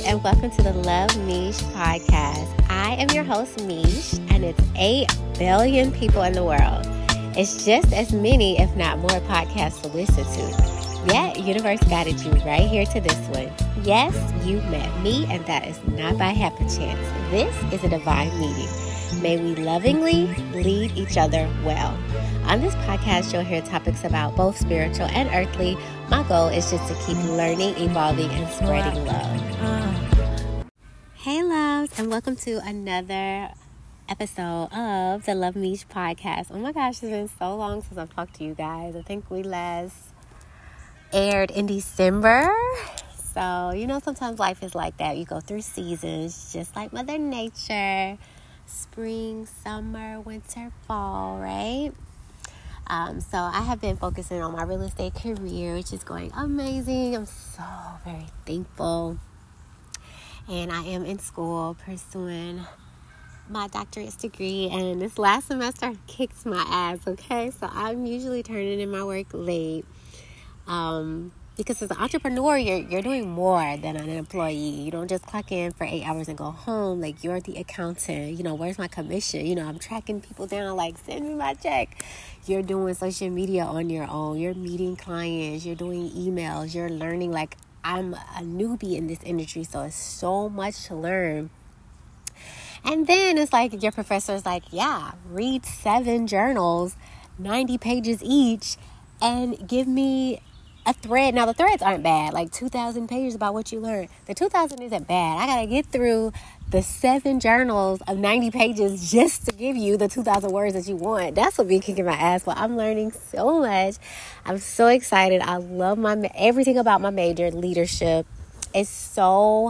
and welcome to the Love Mish podcast. I am your host, Mish, and it's 8 billion people in the world. It's just as many, if not more, podcasts to listen to. Yet, universe guided you right here to this one. Yes, you met me, and that is not by happy chance. This is a divine meeting. May we lovingly lead each other well. On this podcast, you'll hear topics about both spiritual and earthly. My goal is just to keep learning, evolving, and spreading love. Hey, loves, and welcome to another episode of the Love Mish podcast. Oh my gosh, it's been so long since I've talked to you guys. I think we last aired in December. So, sometimes life is like that. You go through seasons, just like Mother Nature. Spring, summer, winter, fall, right? So I have been focusing on my real estate career, which is going amazing. I'm so very thankful. And I am in school pursuing my doctorate degree. And this last semester kicked my ass, okay? So I'm usually turning in my work late. Because as an entrepreneur, you're doing more than an employee. You don't just clock in for 8 hours and go home. Like, you're the accountant. Where's my commission? I'm tracking people down, like, send me my check. You're doing social media on your own. You're meeting clients. You're doing emails. You're learning. Like, I'm a newbie in this industry, so it's so much to learn. And then it's like your professor's like, yeah, read 7 journals, 90 pages each, and give me a thread. Now, the threads aren't bad, like 2,000 pages about what you learned. The 2,000 isn't bad. I got to get through the 7 journals of 90 pages just to give you the 2,000 words that you want. That's what be kicking my ass. But I'm learning so much. I'm so excited. I love everything about my major, leadership. It's so...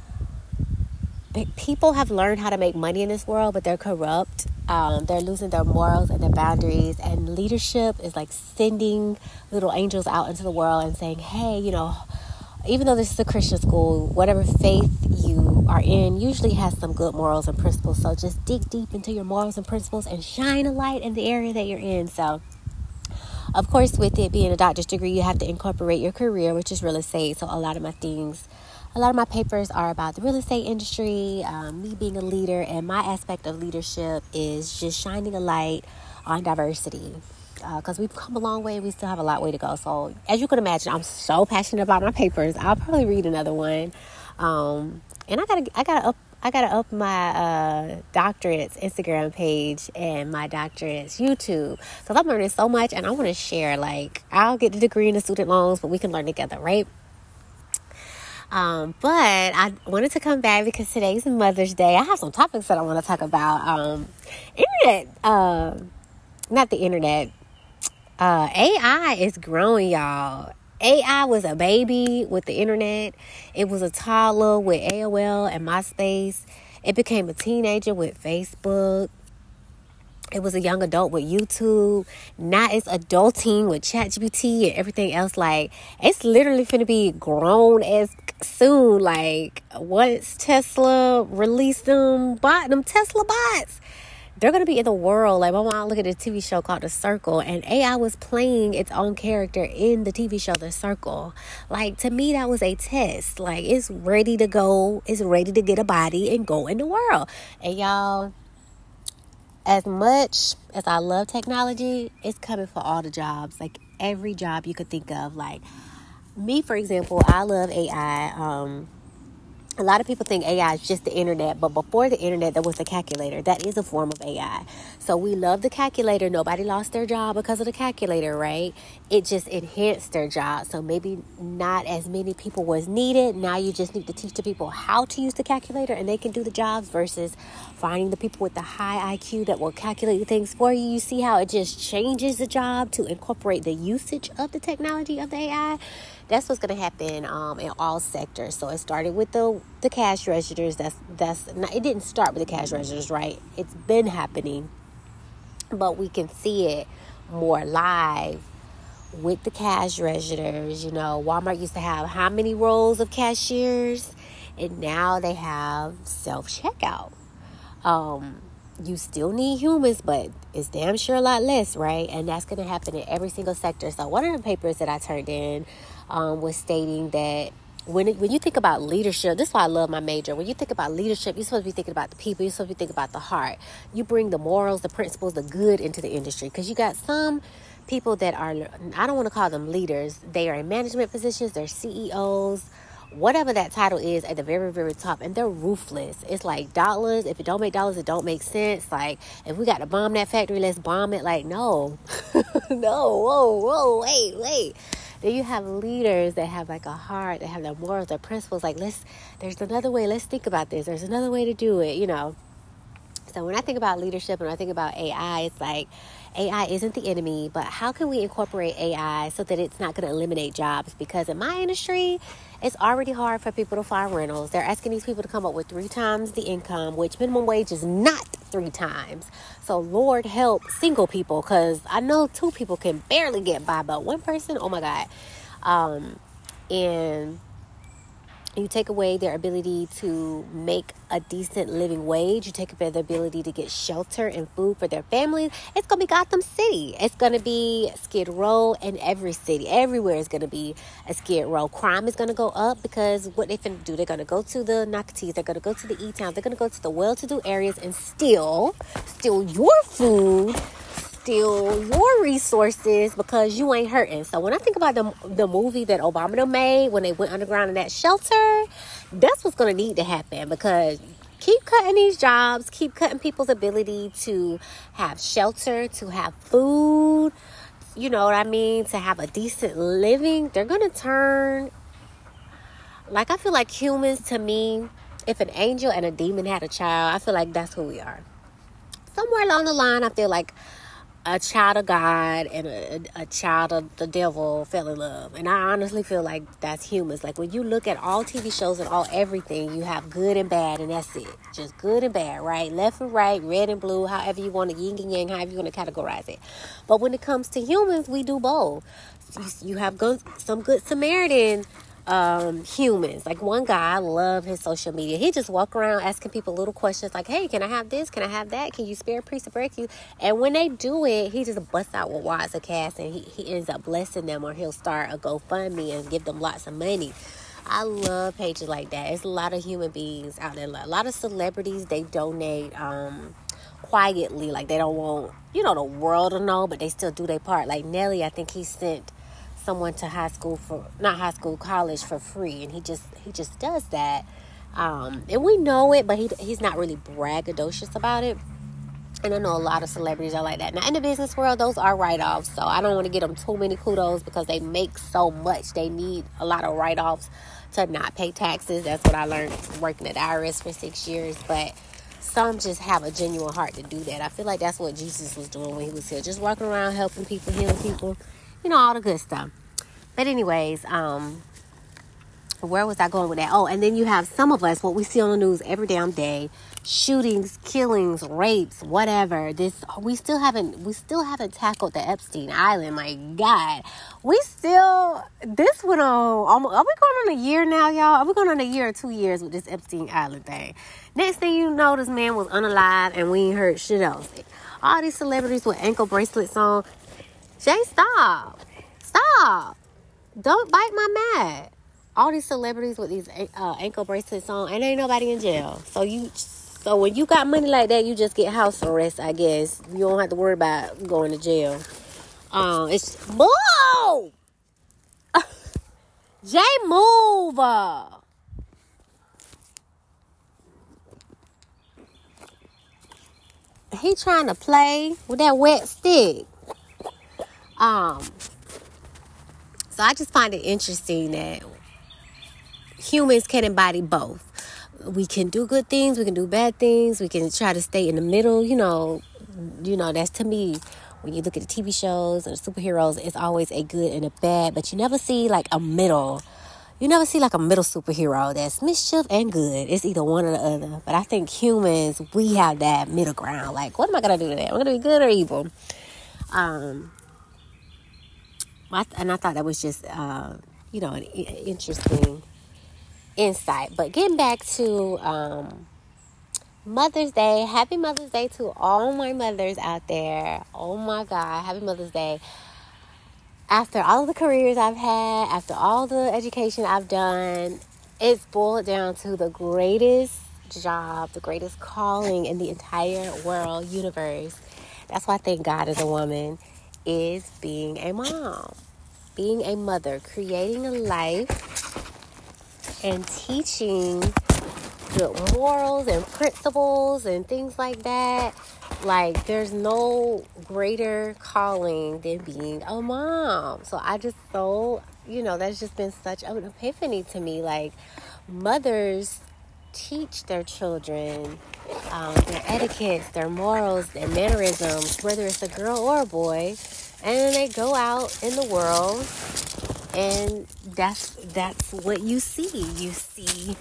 People have learned how to make money in this world, but they're corrupt. They're losing their morals and their boundaries. And leadership is like sending little angels out into the world and saying, hey, even though this is a Christian school, whatever faith you are in usually has some good morals and principles. So just dig deep into your morals and principles and shine a light in the area that you're in. So, of course, with it being a doctor's degree, you have to incorporate your career, which is real estate. So a lot of my papers are about the real estate industry, me being a leader, and my aspect of leadership is just shining a light on diversity. Because we've come a long way, we still have a lot way to go. So, as you can imagine, I'm so passionate about my papers. I'll probably read another one, and I gotta up my doctorate's Instagram page and my doctorate's YouTube. Because I'm learning so much, and I want to share. Like, I'll get the degree in the student loans, but we can learn together, right? But I wanted to come back because today's Mother's Day. I have some topics that I want to talk about. Not the internet. AI is growing, y'all. AI was a baby with the internet. It was a toddler with AOL and MySpace. It became a teenager with Facebook. It was a young adult with YouTube. Now it's adulting with ChatGPT and everything else. Like, it's literally finna be grown as soon. Like, once Tesla released them Tesla bots, they're gonna be in the world. Like, my mom looked at a TV show called The Circle, and AI was playing its own character in the TV show The Circle. Like, to me, that was a test. Like, it's ready to go. It's ready to get a body and go in the world. And y'all, as much as I love technology, it's coming for all the jobs. Like, every job you could think of. Like, me, for example, I love AI. A lot of people think AI is just the internet, but before the internet, there was the calculator. That is a form of AI. So we love the calculator. Nobody lost their job because of the calculator, right? It just enhanced their job. So maybe not as many people was needed. Now you just need to teach the people how to use the calculator, and they can do the jobs, versus finding the people with the high IQ that will calculate the things for you. You see how it just changes the job to incorporate the usage of the technology of the AI? That's what's going to happen in all sectors. So it started with the cash registers. It didn't start with the cash registers, right? It's been happening, but we can see it more live with the cash registers. Walmart used to have how many rows of cashiers, and now they have self-checkout. You still need humans, but it's damn sure a lot less, right? And that's going to happen in every single sector. So one of the papers that I turned in was stating that when you think about leadership, this is why I love my major. When you think about leadership, you're supposed to be thinking about the people. You're supposed to be thinking about the heart. You bring the morals, the principles, the good into the industry. Because you got some people that are, I don't want to call them leaders. They are in management positions. They're CEOs, whatever that title is, at the very, very top. And they're ruthless. It's like dollars. If it don't make dollars, it don't make sense. Like, if we got to bomb that factory, let's bomb it. Like, no. No. Whoa, wait. Then you have leaders that have like a heart, that have their morals, their principles. Like, there's another way. Let's think about this. There's another way to do it, you know. So when I think about leadership and I think about AI, it's like AI isn't the enemy, but how can we incorporate AI so that it's not going to eliminate jobs? Because in my industry, it's already hard for people to find rentals. They're asking these people to come up with 3 times the income, which minimum wage is not 3 times. So Lord help single people, because I know 2 people can barely get by, but 1 person, oh my God. And you take away their ability to make a decent living wage. You take away their ability to get shelter and food for their families. It's going to be Gotham City. It's going to be Skid Row in every city. Everywhere is going to be a Skid Row. Crime is going to go up because what they finna do, they're going to go to the Nakatees. They're going to go to the E-Towns. They're going to go to the well-to-do areas and steal your food, steal your resources, because you ain't hurting. So when I think about the movie that Obama made when they went underground in that shelter, that's what's going to need to happen, because keep cutting these jobs, keep cutting people's ability to have shelter, to have food, you know what I mean, to have a decent living. They're going to turn, like, I feel like humans, to me, if an angel and a demon had a child, I feel like that's who we are. Somewhere along the line, I feel like a child of God and a child of the devil fell in love. And I honestly feel like that's humans. Like, when you look at all TV shows and all everything, you have good and bad, and that's it. Just good and bad, right? Left and right, red and blue, however you want to, yin and yang, however you want to categorize it. But when it comes to humans, we do both. You have some good Samaritan humans. Like, one guy, I love his social media. He just walk around asking people little questions like, hey, can I have this? Can I have that? Can you spare a piece of bread? And when they do it, he just busts out with wads of cash, and he ends up blessing them, or he'll start a GoFundMe and give them lots of money. I love pages like that. It's a lot of human beings out there. A lot of celebrities, they donate quietly. Like, they don't want, the world to know, but they still do their part. Like Nelly, I think he sent someone to college for free, and he just does that, and we know it, but he's not really braggadocious about it. And I know a lot of celebrities are like that. Now, in the business world, those are write-offs, so I don't want to give them too many kudos, because they make so much. They need a lot of write-offs to not pay taxes. That's what I learned working at the IRS for 6 years. But some just have a genuine heart to do that. I feel like that's what Jesus was doing when he was here, just walking around helping people, healing people, all the good stuff. But anyways, where was I going with that? Oh, and then you have some of us, what we see on the news every damn day, shootings, killings, rapes, whatever. We still haven't tackled the Epstein Island. My God, this went on. Are we going on a year now, y'all? Are we going on a year or 2 years with this Epstein Island thing? Next thing you know, this man was unalive, and we ain't heard shit else. All these celebrities with ankle bracelets on. Jay, stop. Don't bite my mat. All these celebrities with these ankle bracelets on, and ain't nobody in jail. So when you got money like that, you just get house arrest, I guess. You don't have to worry about going to jail. It's move. Jay, move. He trying to play with that wet stick. So I just find it interesting that humans can embody both. We can do good things, we can do bad things, we can try to stay in the middle, that's, to me, when you look at the TV shows and the superheroes, it's always a good and a bad, but you never see like a middle. You never see like a middle superhero that's mischief and good. It's either one or the other. But I think humans, we have that middle ground. Like, what am I going to do today? Am I going to be good or evil? And I thought that was just, an interesting insight. But getting back to Mother's Day. Happy Mother's Day to all my mothers out there. Oh, my God. Happy Mother's Day. after all of the careers I've had, after all the education I've done, it's boiled down to the greatest job, the greatest calling in the entire world, universe. That's why I think God is a woman, is being a mom, being a mother, creating a life and teaching good morals and principles and things like that. Like, there's no greater calling than being a mom. So I just that's just been such an epiphany to me. Like, mothers teach their children their etiquettes, their morals, their mannerisms, whether it's a girl or a boy, and then they go out in the world, and that's what you see. You see,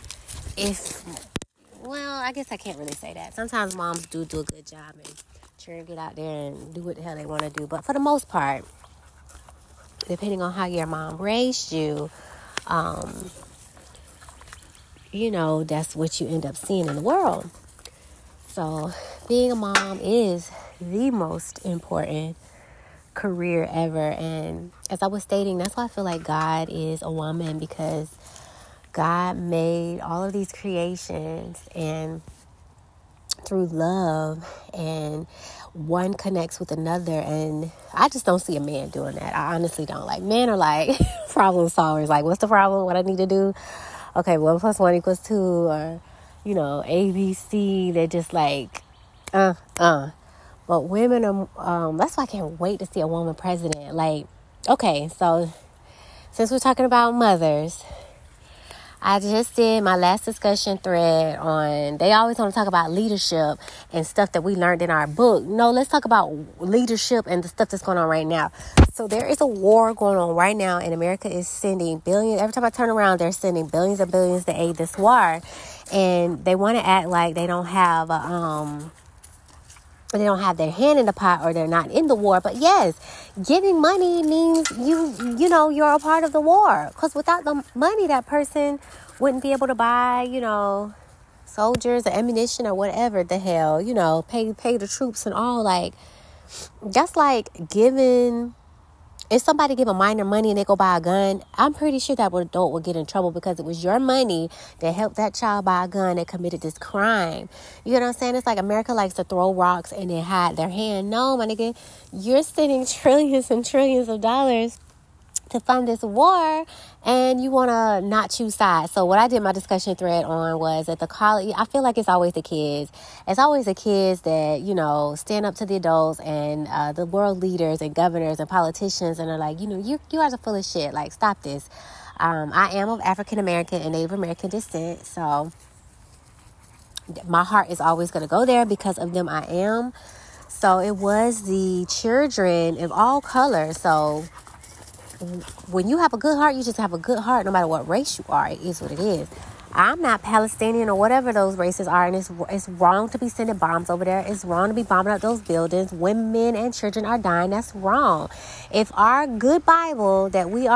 I guess I can't really say that. Sometimes moms do a good job and try to get out there and do what the hell they want to do, but for the most part, depending on how your mom raised you, that's what you end up seeing in the world. So being a mom is the most important career ever. And as I was stating, that's why I feel like God is a woman, because God made all of these creations and through love, and one connects with another. And I just don't see a man doing that. I honestly don't. Like, men are like problem solvers. Like, what's the problem? What I need to do? Okay, 1 + 1 = 2, or, A, B, C. They're just like, But women are, that's why I can't wait to see a woman president. Like, okay, so since we're talking about mothers, I just did my last discussion thread on, they always want to talk about leadership and stuff that we learned in our book. No, let's talk about leadership and the stuff that's going on right now. So there is a war going on right now, and America is sending billions. Every time I turn around, they're sending billions and billions to aid this war. And they want to act like they don't have their hand in the pot, or they're not in the war. But yes, giving money means you're a part of the war. Because without the money, that person wouldn't be able to buy, soldiers or ammunition or whatever the hell, pay the troops and all. Like, that's like giving. If somebody give a minor money and they go buy a gun, I'm pretty sure that adult will get in trouble, because it was your money that helped that child buy a gun that committed this crime. You know what I'm saying? It's like America likes to throw rocks and then hide their hand. No, my nigga, you're spending trillions and trillions of dollars to fund this war, and you want to not choose sides. So what I did my discussion thread on was at the college, I feel like it's always the kids. It's always the kids that, stand up to the adults and the world leaders and governors and politicians, and are like, you guys are full of shit. Like, stop this. I am of African American and Native American descent, so my heart is always going to go there. Because of them, I am. So it was the children of all colors. So when you have a good heart, you just have a good heart no matter what race you are. It is what it is. I'm not Palestinian or whatever those races are, and it's wrong to be sending bombs over there. It's wrong to be bombing up those buildings. Women and children are dying. That's wrong. If our good Bible that we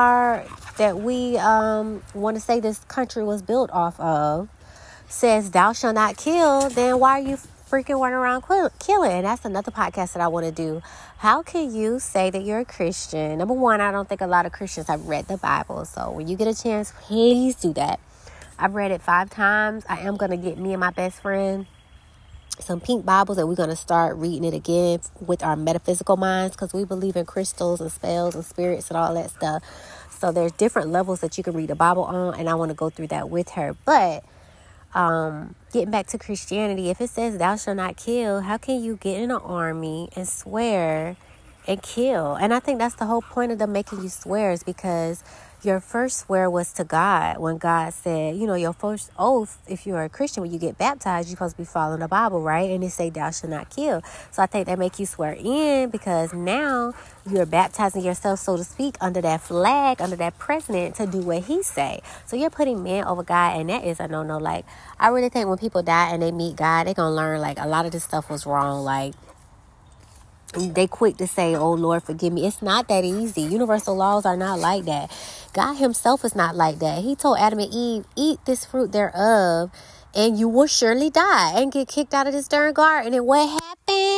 want to say this country was built off of says thou shalt not kill, then why are you freaking running around killing? And that's another podcast that I want to do. How can you say that you're a Christian? Number one, I don't think a lot of Christians have read the Bible. So when you get a chance, please do that. I've read it 5 times. I am going to get me and my best friend some pink Bibles, and we're going to start reading it again with our metaphysical minds, because we believe in crystals and spells and spirits and all that stuff. So there's different levels that you can read the Bible on, and I want to go through that with her. But getting back to Christianity, if it says thou shalt not kill, how can you get in an army and swear and kill? And I think that's the whole point of them making you swear, is because your first swear was to God, when God said, your first oath, if you're a Christian, when you get baptized, you're supposed to be following the Bible, right? And it say thou shalt not kill. So I think they make you swear in, because now you're baptizing yourself, so to speak, under that flag, under that president, to do what he say. So you're putting man over God, and that is a no-no. Like, I really think when people die and they meet God, they're going to learn, like, a lot of this stuff was wrong. Like, they quick to say, oh, Lord, forgive me. It's not that easy. Universal laws are not like that. God himself is not like that. He told Adam and Eve, eat this fruit thereof, and you will surely die and get kicked out of this darn garden. And what happened?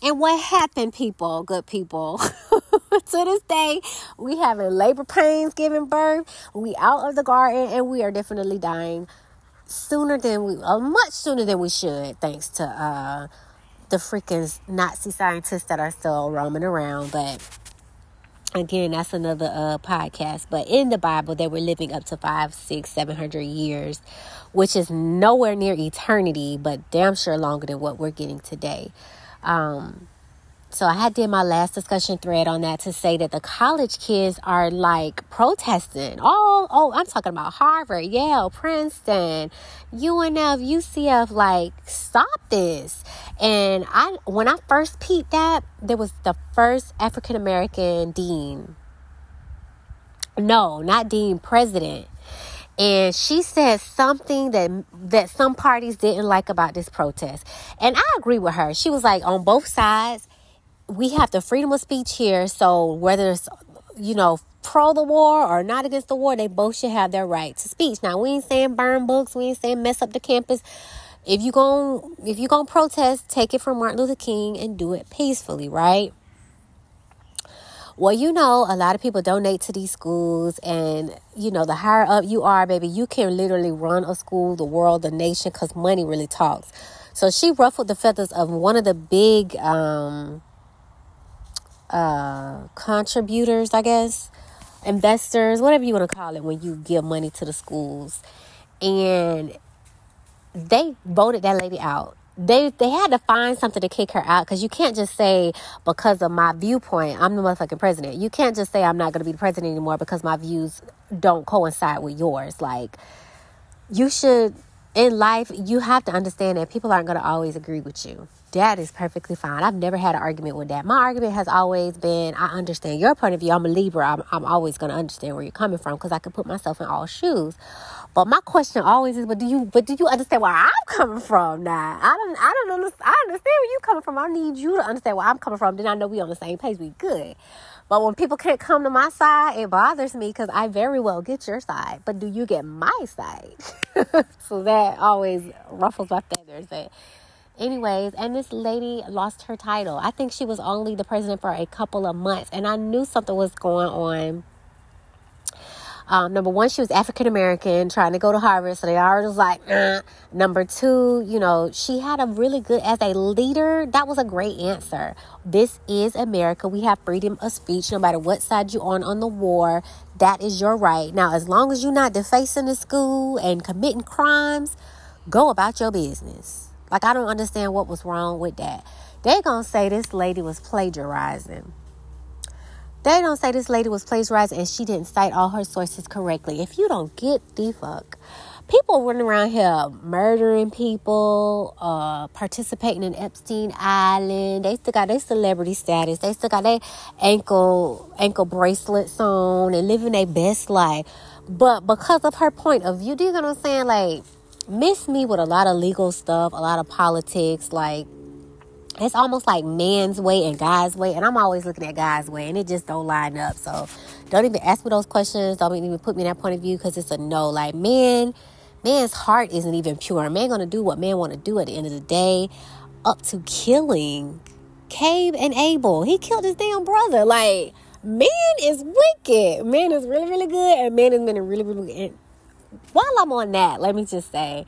And what happened, people, good people? To this day, we having labor pains giving birth. We out of the garden, and we are definitely dying much sooner than we should, thanks to the freaking Nazi scientists that are still roaming around. But again, that's another podcast. But in the Bible, they were living up to 500, 600, 700 years, which is nowhere near eternity, but damn sure longer than what we're getting today. So I did my last discussion thread on that to say that the college kids are like protesting. I'm talking about Harvard, Yale, Princeton, UNF, UCF, like, stop this. And when I first peeped that, there was the first African-American dean. No, not dean, president. And she said something that some parties didn't like about this protest. And I agree with her. She was like, on both sides, we have the freedom of speech here. So whether it's, pro the war or not against the war, they both should have their right to speech. Now, we ain't saying burn books. We ain't saying mess up the campus. If you gonna protest, take it from Martin Luther King and do it peacefully, right? Well, a lot of people donate to these schools, and, the higher up you are, baby, you can literally run a school, the world, the nation, because money really talks. So she ruffled the feathers of one of the big contributors, I guess, investors, whatever you want to call it, when you give money to the schools. And they voted that lady out. They had to find something to kick her out, because you can't just say, because of my viewpoint, I'm the motherfucking president. You can't just say I'm not going to be the president anymore because my views don't coincide with yours. Like, you should, in life, you have to understand that people aren't going to always agree with you. That is perfectly fine. I've never had an argument with that. My argument has always been, I understand your point of view. I'm a Libra. I'm always going to understand where you're coming from, because I can put myself in all shoes. But my question always is, but do you understand where I'm coming from now? I understand where you're coming from. I need you to understand where I'm coming from. Then I know we on the same page. We good. But when people can't come to my side, it bothers me, because I very well get your side. But do you get my side? So that always ruffles my feathers. Anyways, and this lady lost her title. I think she was only the president for a couple of months. And I knew something was going on. Number one, she was African-American, trying to go to Harvard, so they already was like, Number two, she had a really good, as a leader, that was a great answer. This is America. We have freedom of speech, no matter what side you're on the war. That is your right. Now, as long as you're not defacing the school and committing crimes, go about your business. Like, I don't understand what was wrong with that. They're going to say this lady was plagiarizing. They don't say this lady was plagiarizing and she didn't cite all her sources correctly. If you don't get the fuck. People running around here murdering people, participating in Epstein Island. They still got their celebrity status. They still got their ankle bracelets on and living their best life. But because of her point of view, do you know what I'm saying? Like, miss me with a lot of legal stuff, a lot of politics, like, it's almost like man's way and God's way. And I'm always looking at God's way, and it just don't line up. So don't even ask me those questions. Don't even put me in that point of view, because it's a no. Like, man's heart isn't even pure. Man going to do what man want to do at the end of the day, up to killing Cain and Abel. He killed his damn brother. Like, man is wicked. Man is really, really good. And man has been really, really good. And while I'm on that, let me just say,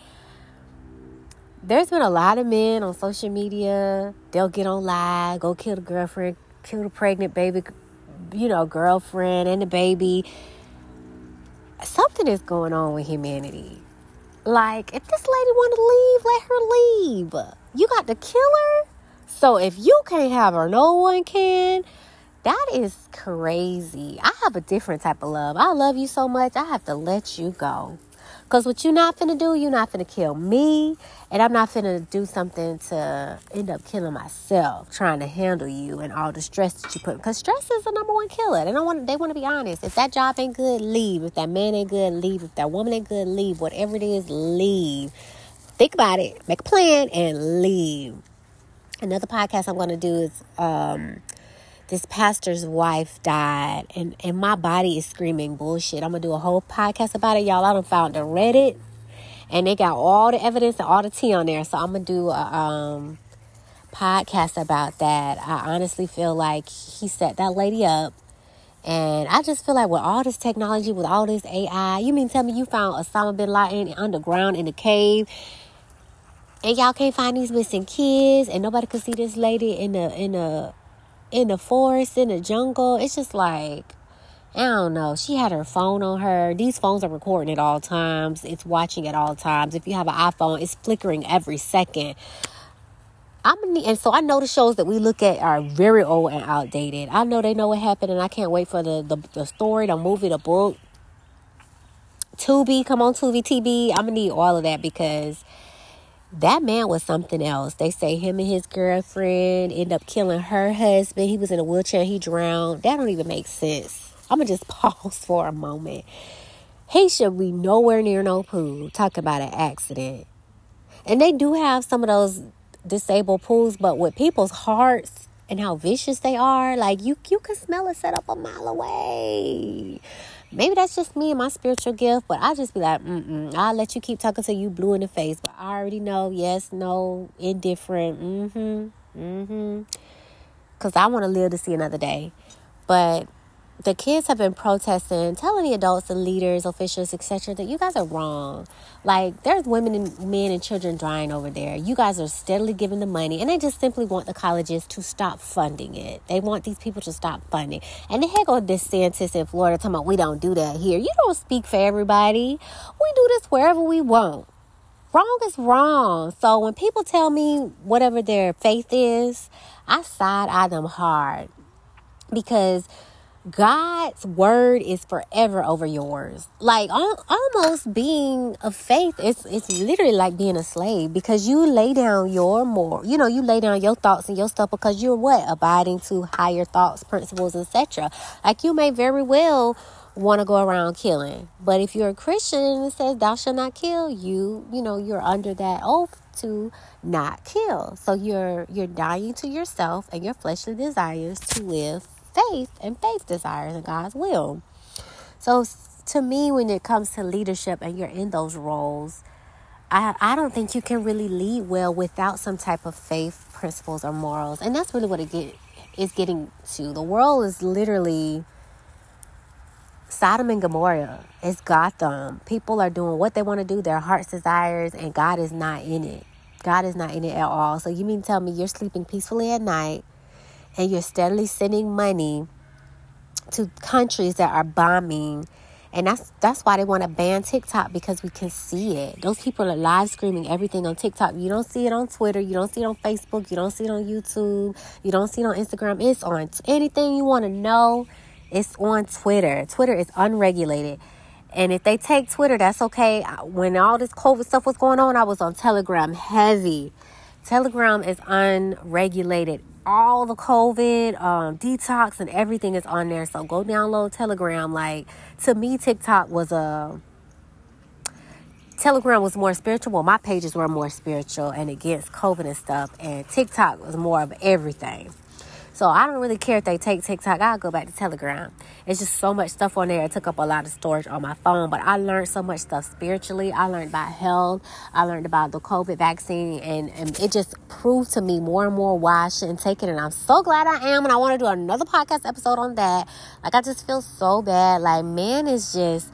there's been a lot of men on social media. They'll get on live, go kill the girlfriend, kill the pregnant baby, girlfriend and the baby. Something is going on with humanity. Like, if this lady want to leave, let her leave. You got to kill her? So if you can't have her, no one can? That is crazy. I have a different type of love. I love you so much, I have to let you go. Because what you're not finna do, you're not finna kill me. And I'm not finna do something to end up killing myself, trying to handle you and all the stress that you put. Because stress is the number one killer. They want to be honest. If that job ain't good, leave. If that man ain't good, leave. If that woman ain't good, leave. Whatever it is, leave. Think about it. Make a plan and leave. Another podcast I'm going to do is... this pastor's wife died, and my body is screaming bullshit. I'm going to do a whole podcast about it, y'all. I done found the Reddit, and they got all the evidence and all the tea on there. So I'm going to do a podcast about that. I honestly feel like he set that lady up. And I just feel like with all this technology, with all this AI, you mean tell me you found Osama bin Laden underground in a cave, and y'all can't find these missing kids, and nobody could see this lady in the forest, in the jungle? It's just like, I don't know. She had her phone on her. These phones are recording at all times. It's watching at all times. If you have an iPhone, it's flickering every second. And so I know the shows that we look at are very old and outdated. I know they know what happened, and I can't wait for the story, the movie, the book. Tubi, come on, Tubi, TV. I'm going to need all of that, because that man was something else. They say him and his girlfriend ended up killing her husband. He was in a wheelchair. He drowned. That don't even make sense. I'm going to just pause for a moment. He should be nowhere near no pool. Talk about an accident. And they do have some of those disabled pools, but with people's hearts and how vicious they are, like you can smell it set up a mile away. Maybe that's just me and my spiritual gift, but I just be like, I'll let you keep talking till you blue in the face, but I already know, yes, no, indifferent, because I want to live to see another day. But the kids have been protesting, telling the adults and leaders, officials, etc., that you guys are wrong. Like, there's women and men and children dying over there. You guys are steadily giving the money, and they just simply want the colleges to stop funding it. They want these people to stop funding. And the heck of DeSantis in Florida talking about we don't do that here. You don't speak for everybody. We do this wherever we want. Wrong is wrong. So when people tell me whatever their faith is, I side-eye them hard, because God's word is forever over yours. Like, almost being of faith, it's literally like being a slave, because you lay down your you lay down your thoughts and your stuff, because you're what? Abiding to higher thoughts, principles, etc. Like, you may very well want to go around killing, but if you're a Christian and it says thou shalt not kill, you're under that oath to not kill. So you're dying to yourself and your fleshly desires to live faith and faith desires and God's will. So to me, when it comes to leadership and you're in those roles, I don't think you can really lead well without some type of faith, principles, or morals. And that's really what is getting to. The world is literally Sodom and Gomorrah. It's Gotham. People are doing what they want to do, their heart's desires, and God is not in it. God is not in it at all. So you mean tell me you're sleeping peacefully at night, and you're steadily sending money to countries that are bombing. And that's why they want to ban TikTok, because we can see it. Those people are live streaming everything on TikTok. You don't see it on Twitter. You don't see it on Facebook. You don't see it on YouTube. You don't see it on Instagram. It's on anything you want to know. It's on Twitter. Twitter is unregulated. And if they take Twitter, that's okay. When all this COVID stuff was going on, I was on Telegram heavy. Telegram is unregulated. All the COVID detox and everything is on there. So go download Telegram. Like, to me, Telegram was more spiritual. Well, my pages were more spiritual and against COVID and stuff. And TikTok was more of everything. So I don't really care if they take TikTok. I'll go back to Telegram. It's just so much stuff on there. It took up a lot of storage on my phone. But I learned so much stuff spiritually. I learned about health. I learned about the COVID vaccine. And it just proved to me more and more why I shouldn't take it. And I'm so glad I am. And I want to do another podcast episode on that. Like, I just feel so bad. Like, man is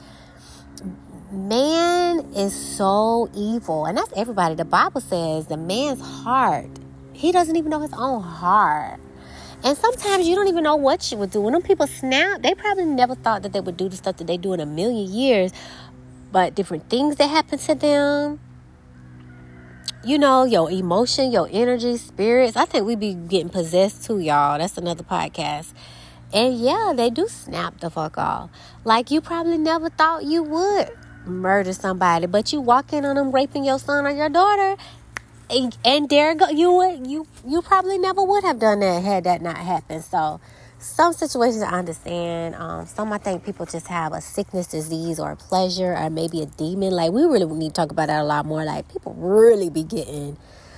so evil. And that's everybody. The Bible says the man's heart, he doesn't even know his own heart. And sometimes you don't even know what you would do. When them people snap, they probably never thought that they would do the stuff that they do in a million years. But different things that happen to them, your emotion, your energy, spirits. I think we be getting possessed too, y'all. That's another podcast. And yeah, they do snap the fuck off. Like, you probably never thought you would murder somebody, but you walk in on them raping your son or your daughter. And there go, you probably never would have done that had that not happened. So some situations I understand. Some I think people just have a sickness, disease, or a pleasure, or maybe a demon. Like, we really need to talk about that a lot more. Like, people really be getting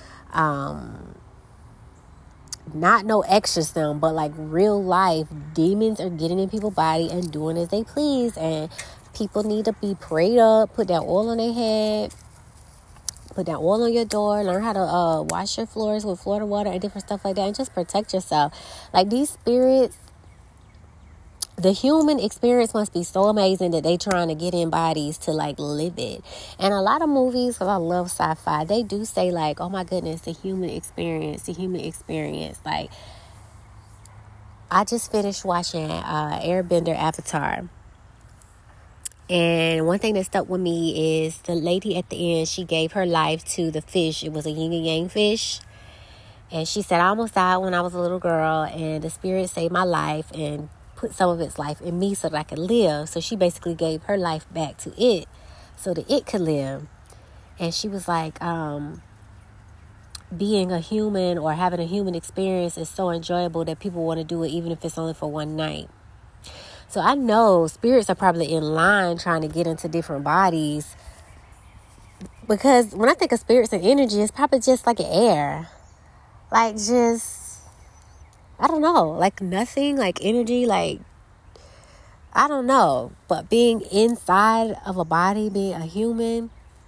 not no exorcism, but like real life demons are getting in people's body and doing as they please. And people need to be prayed up, put that oil on their head, put down oil on your door, learn how to wash your floors with Florida water and different stuff like that, and just protect yourself. Like, these spirits, the human experience must be so amazing that they trying to get in bodies to, like, live it. And a lot of movies, because I love sci-fi, they do say, like, oh my goodness, the human experience. Like, I just finished watching Airbender Avatar. And one thing that stuck with me is the lady at the end, she gave her life to the fish. It was a yin and yang fish. And she said, I almost died when I was a little girl, and the spirit saved my life and put some of its life in me so that I could live. So she basically gave her life back to it so that it could live. And she was like, being a human or having a human experience is so enjoyable that people want to do it even if it's only for one night. So I know spirits are probably in line trying to get into different bodies, because when I think of spirits and energy, it's probably just like air. Like, just, I don't know, like nothing, like energy, like, I don't know. But being inside of a body, being a human,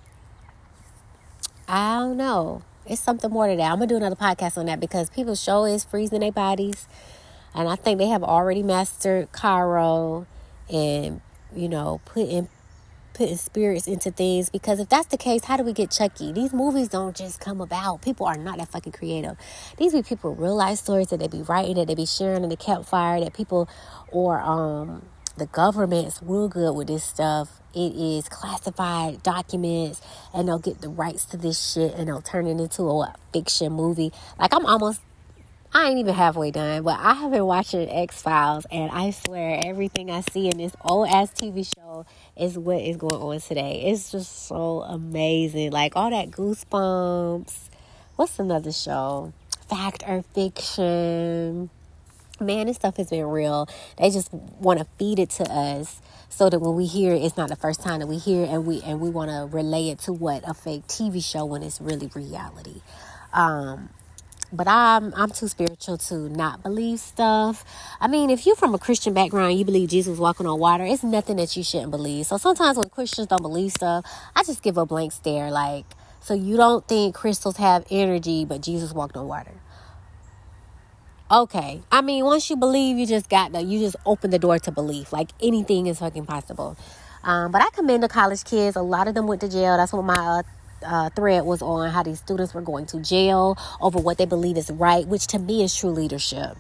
I don't know. It's something more to that. I'm going to do another podcast on that, because people show is freezing their bodies. And I think they have already mastered Cairo and, you know, putting spirits into things. Because if that's the case, how do we get Chucky? These movies don't just come about. People are not that fucking creative. These be people real life stories that they be writing, that they be sharing in the campfire, that people or the government's real good with this stuff. It is classified documents, and they'll get the rights to this shit and they'll turn it into a fiction movie. Like, I ain't even halfway done, but I have been watching X-Files, and I swear everything I see in this old-ass TV show is what is going on today. It's just so amazing. Like, all that Goosebumps. What's another show? Fact or Fiction. Man, this stuff has been real. They just want to feed it to us so that when we hear it, it's not the first time that we hear it, and we want to relay it to what a fake TV show when it's really reality. But I'm too spiritual to not believe stuff. I mean, if you're from a Christian background, you believe Jesus was walking on water, it's nothing that you shouldn't believe. So sometimes when Christians don't believe stuff, I just give a blank stare. Like, so you don't think crystals have energy, but Jesus walked on water? Okay. I mean, once you believe, you just open the door to belief. Like, anything is fucking possible. But I commend the college kids. A lot of them went to jail. That's what my thread was on, how these students were going to jail over what they believe is right, which to me is true leadership.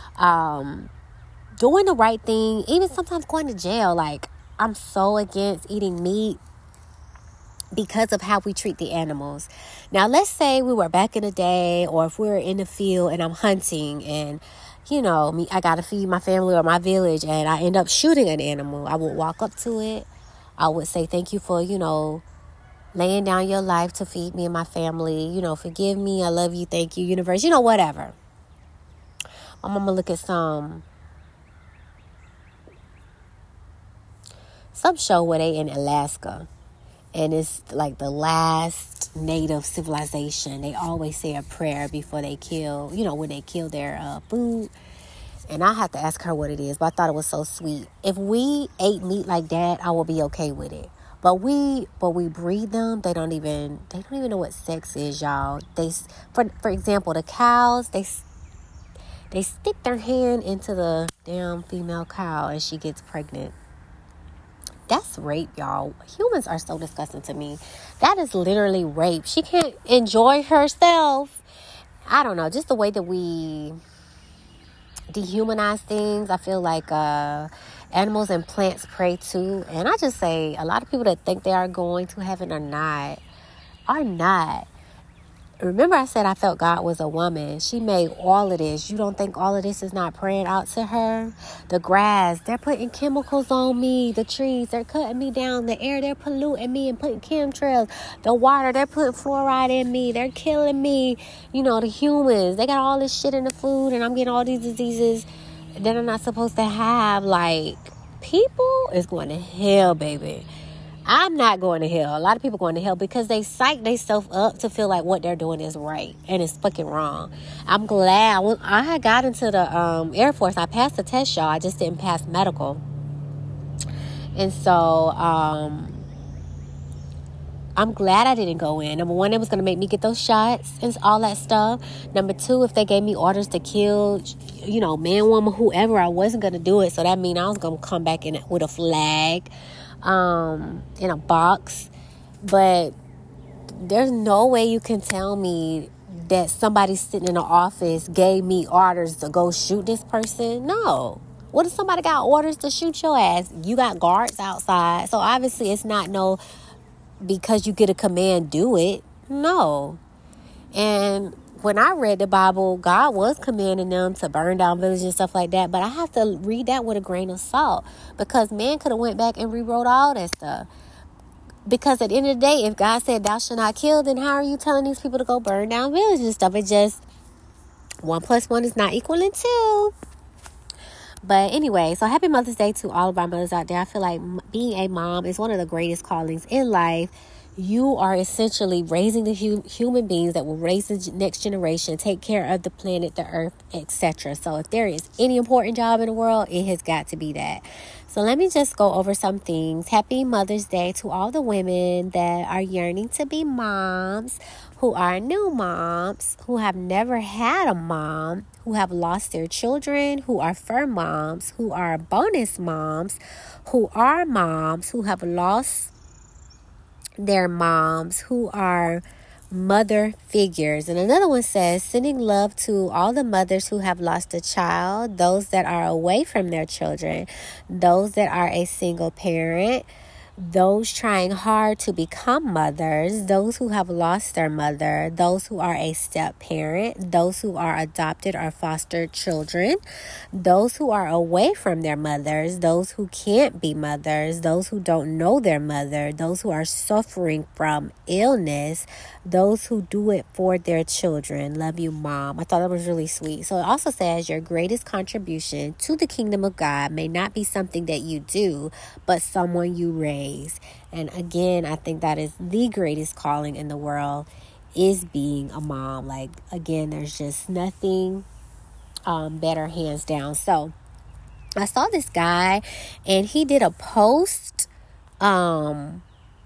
Doing the right thing, even sometimes going to jail. Like, I'm so against eating meat because of how we treat the animals. Now, let's say we were back in the day, or if we were in the field and I'm hunting, and you know, I gotta feed my family or my village, and I end up shooting an animal. I would walk up to it. I would say, thank you for, you know, laying down your life to feed me and my family. You know, forgive me. I love you. Thank you, universe. You know, whatever. I'm going to look at some show where they in Alaska. And it's like the last native civilization. They always say a prayer before they kill, you know, when they kill their food. And I have to ask her what it is. But I thought it was so sweet. If we ate meat like that, I would be okay with it. But we breed them. They don't even know what sex is, y'all. For example, the cows, they stick their hand into the damn female cow and she gets pregnant. That's rape, y'all. Humans are so disgusting to me. That is literally rape. She can't enjoy herself. I don't know, just the way that we dehumanize things. I feel like animals and plants pray too. And I just say, a lot of people that think they are going to heaven are not. Remember I said I felt God was a woman. She made all of this. You don't think all of this is not praying out to her? The grass, they're putting chemicals on me. The trees, they're cutting me down. The air, they're polluting me and putting chemtrails. The water, they're putting fluoride in me. They're killing me. You know, the humans, they got all this shit in the food, and I'm getting all these diseases that I'm not supposed to have. Like, people is going to hell, baby. I'm not going to hell. A lot of people going to hell because they psych themselves up to feel like what they're doing is right, and it's fucking wrong. I'm glad I had got into the Air Force. I passed the test, y'all. I just didn't pass medical. And so I'm glad I didn't go in. Number one, it was going to make me get those shots and all that stuff. Number two, if they gave me orders to kill, man, woman, whoever, I wasn't going to do it. So that means I was going to come back in with a flag, in a box. But there's no way you can tell me that somebody sitting in the office gave me orders to go shoot this person. No. What if somebody got orders to shoot your ass? You got guards outside. So obviously it's not no, because you get a command, do it. No. And when I read the Bible, God was commanding them to burn down villages and stuff like that. But I have to read that with a grain of salt, because man could have went back and rewrote all that stuff. Because at the end of the day, if God said thou shalt not kill, then how are you telling these people to go burn down villages and stuff? It just, 1 + 1 is not equaling 2. But anyway, so happy Mother's Day to all of our mothers out there. I feel like being a mom is one of the greatest callings in life. You are essentially raising the human beings that will raise the next generation, take care of the planet, the earth, etc. So if there is any important job in the world, it has got to be that. So let me just go over some things. Happy Mother's Day to all the women that are yearning to be moms, who are new moms, who have never had a mom, who have lost their children, who are fur moms, who are bonus moms, who are moms, who have lost their moms, who are mother figures. And another one says, sending love to all the mothers who have lost a child, those that are away from their children, those that are a single parent, those trying hard to become mothers, those who have lost their mother, those who are a step parent, those who are adopted or foster children, those who are away from their mothers, those who can't be mothers, those who don't know their mother, those who are suffering from illness, those who do it for their children. Love you, Mom. I thought that was really sweet. So it also says your greatest contribution to the kingdom of God may not be something that you do, but someone you raise. And again, I think that is the greatest calling in the world, is being a mom. Like, again, there's just nothing better, hands down. So I saw this guy and he did a post and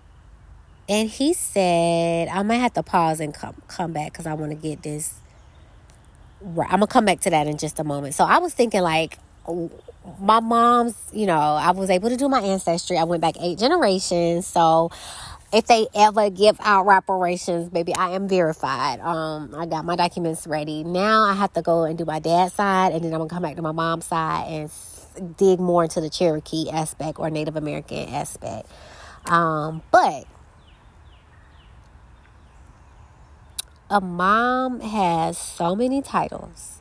he said, I might have to pause and come back because I want to get this right. I'm gonna come back to that in just a moment. So I was thinking, like, my mom's, I was able to do my ancestry. I went back 8 generations. So if they ever give out reparations, baby, I am verified. I got my documents ready. Now I have to go and do my dad's side, and then I'm going to come back to my mom's side and dig more into the Cherokee aspect or Native American aspect. But a mom has so many titles.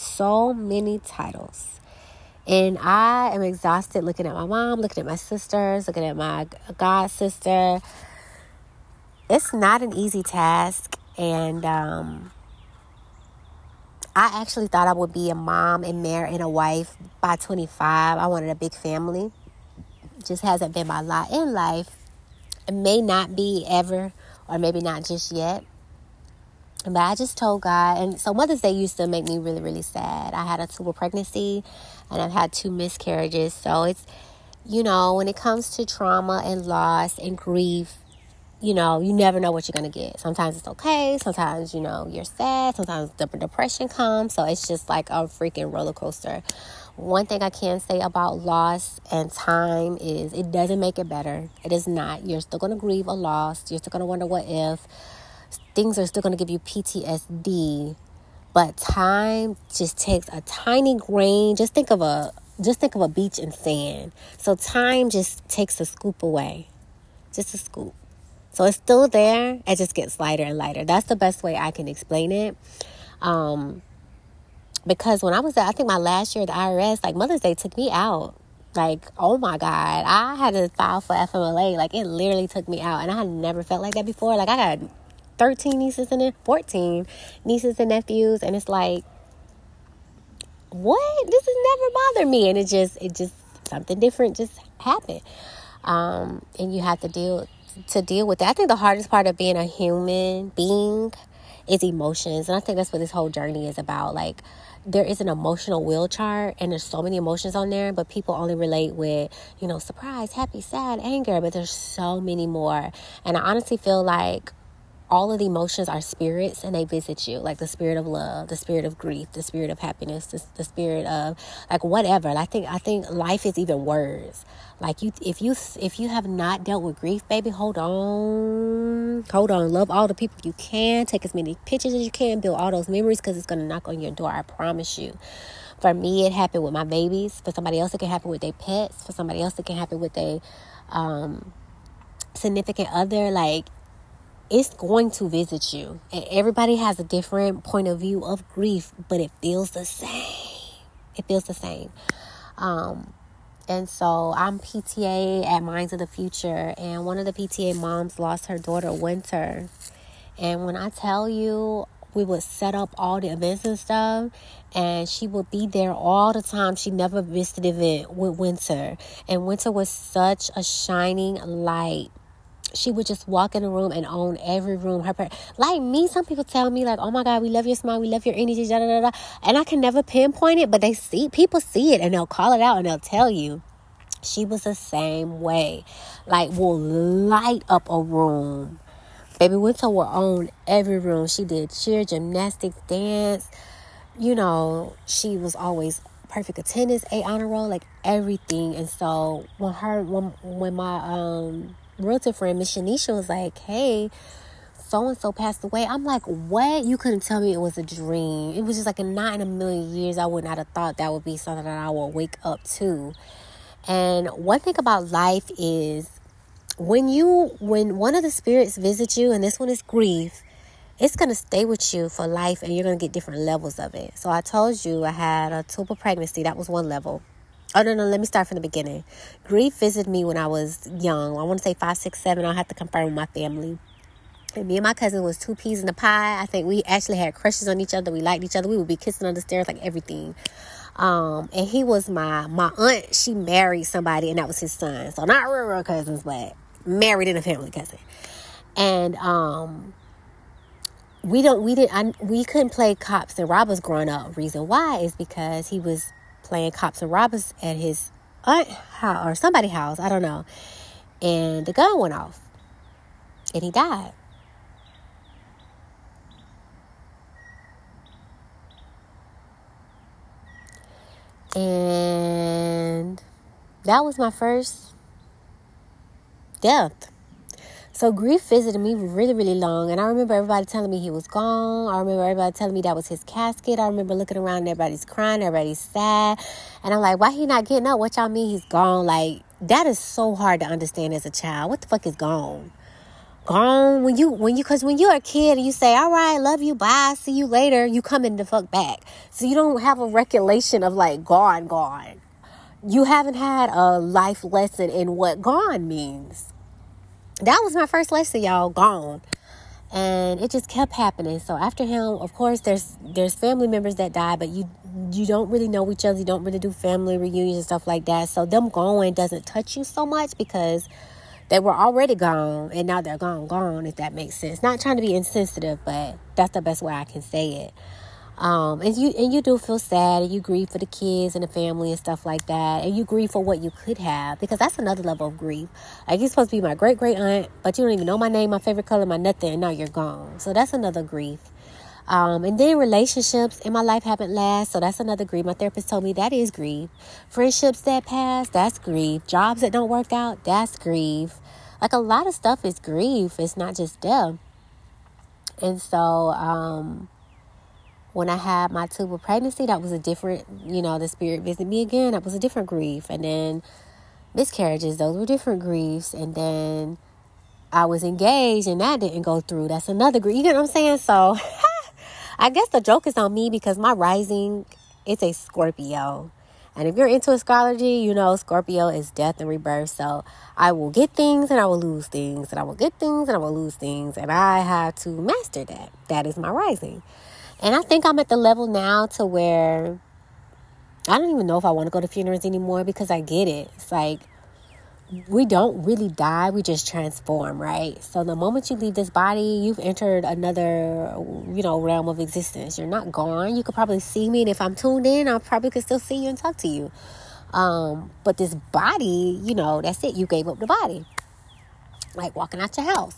And I am exhausted looking at my mom, looking at my sisters, looking at my god sister. It's not an easy task. And I actually thought I would be a mom and married and a wife by 25. I wanted a big family. Just hasn't been my lot in life. It may not be ever, or maybe not just yet. But I just told God, and so Mother's Day used to make me really, really sad. I had a tubal pregnancy, and I've had 2 miscarriages. So it's, when it comes to trauma and loss and grief, you never know what you're going to get. Sometimes it's okay. Sometimes, you're sad. Sometimes depression comes. So it's just like a freaking roller coaster. One thing I can say about loss and time is it doesn't make it better. It is not. You're still going to grieve a loss. You're still going to wonder what if. Things are still going to give you PTSD, but time just takes a tiny grain. Just think of a beach and sand. So time just takes a scoop away, just a scoop. So it's still there. It just gets lighter and lighter. That's the best way I can explain it. Because when I was at, I think my last year at the IRS, like Mother's Day took me out. Like, oh my God, I had to file for FMLA. Like, it literally took me out, and I had never felt like that before. Like, I got 14 nieces and 14 nieces and nephews, and it's like, what? This has never bothered me. And it just something different just happened. And you have to deal with it. I think the hardest part of being a human being is emotions. And I think that's what this whole journey is about. Like, there is an emotional wheel chart, and there's so many emotions on there, but people only relate with, surprise, happy, sad, anger, but there's so many more. And I honestly feel like all of the emotions are spirits, and they visit you, like the spirit of love, the spirit of grief, the spirit of happiness, the spirit of like whatever. I think life is even words. Like, if you have not dealt with grief, baby, hold on, love all the people you can, take as many pictures as you can, build all those memories, because it's gonna knock on your door. I promise you. For me, it happened with my babies. For somebody else, it can happen with their pets. For somebody else, it can happen with their significant other. Like, it's going to visit you. And everybody has a different point of view of grief, but it feels the same. It feels the same. And so I'm PTA at Minds of the Future, and one of the PTA moms lost her daughter, Winter. And when I tell you, we would set up all the events and stuff, and she would be there all the time. She never missed an event with Winter. And Winter was such a shining light. She would just walk in the room and own every room. Like me, some people tell me, like, oh my God, we love your smile, we love your energy, da da da da. And I can never pinpoint it, but people see it, and they'll call it out, and they'll tell you. She was the same way. Like, will light up a room. Baby Winter will own every room. She did cheer, gymnastics, dance. She was always perfect attendance, A honor roll, like everything. And so when my realtor friend, Miss Shanisha, was like, hey, so-and-so passed away, I'm like, what? You couldn't tell me it was a dream. It was just like not in a million years I would not have thought that would be something that I would wake up to. And one thing about life is when one of the spirits visits you, and this one is grief, it's going to stay with you for life, and you're going to get different levels of it. So I told you I had a tubal pregnancy. That was one level. Oh, no, let me start from the beginning. Grief visited me when I was young. I want to say 5, 6, 7. I'll have to confirm with my family. And me and my cousin was 2 peas in a pie. I think we actually had crushes on each other. We liked each other. We would be kissing on the stairs, like everything. And he was my aunt. She married somebody, and that was his son. So not real cousins, but married in a family cousin. And we couldn't play cops and robbers growing up. Reason why is because he was playing cops and robbers at his aunt house or somebody's house, I don't know. And the gun went off, and he died. And that was my first death. So grief visited me really, really long. And I remember everybody telling me he was gone. I remember everybody telling me that was his casket. I remember looking around and everybody's crying, everybody's sad. And I'm like, why he not getting up? What y'all mean he's gone? Like, that is so hard to understand as a child. What the fuck is gone? Gone because when you're a kid and you say, all right, love you, bye, see you later, you coming the fuck back. So you don't have a recollection of like gone. You haven't had a life lesson in what gone means. That was my first lesson, y'all, gone. And it just kept happening. So after him, of course, there's family members that die, but you don't really know each other. You don't really do family reunions and stuff like that. So them going doesn't touch you so much because they were already gone, and now they're gone, if that makes sense. Not trying to be insensitive, but that's the best way I can say it. And you do feel sad, and you grieve for the kids and the family and stuff like that, and you grieve for what you could have, because that's another level of grief. Like, you're supposed to be my great aunt, but you don't even know my name, my favorite color, my nothing, and now you're gone. So that's another grief. And then relationships in my life haven't lasted, so that's another grief. My therapist told me that is grief. Friendships that pass, that's grief. Jobs that don't work out, that's grief. Like, a lot of stuff is grief. It's not just death. And so when I had my tubal pregnancy, that was a different, the spirit visited me again. That was a different grief. And then miscarriages, those were different griefs. And then I was engaged, and that didn't go through. That's another grief. You get what I'm saying? So I guess the joke is on me because my rising, it's a Scorpio. And if you're into astrology, Scorpio is death and rebirth. So I will get things and I will lose things. And I will get things and I will lose things. And I have to master that. That is my rising. And I think I'm at the level now to where I don't even know if I want to go to funerals anymore because I get it. It's like, we don't really die, we just transform, right? So the moment you leave this body, you've entered another, realm of existence. You're not gone. You could probably see me, and if I'm tuned in, I probably could still see you and talk to you. But this body, that's it. You gave up the body. Like walking out your house.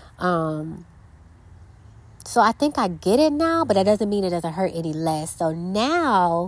So I think I get it now, but that doesn't mean it doesn't hurt any less. So now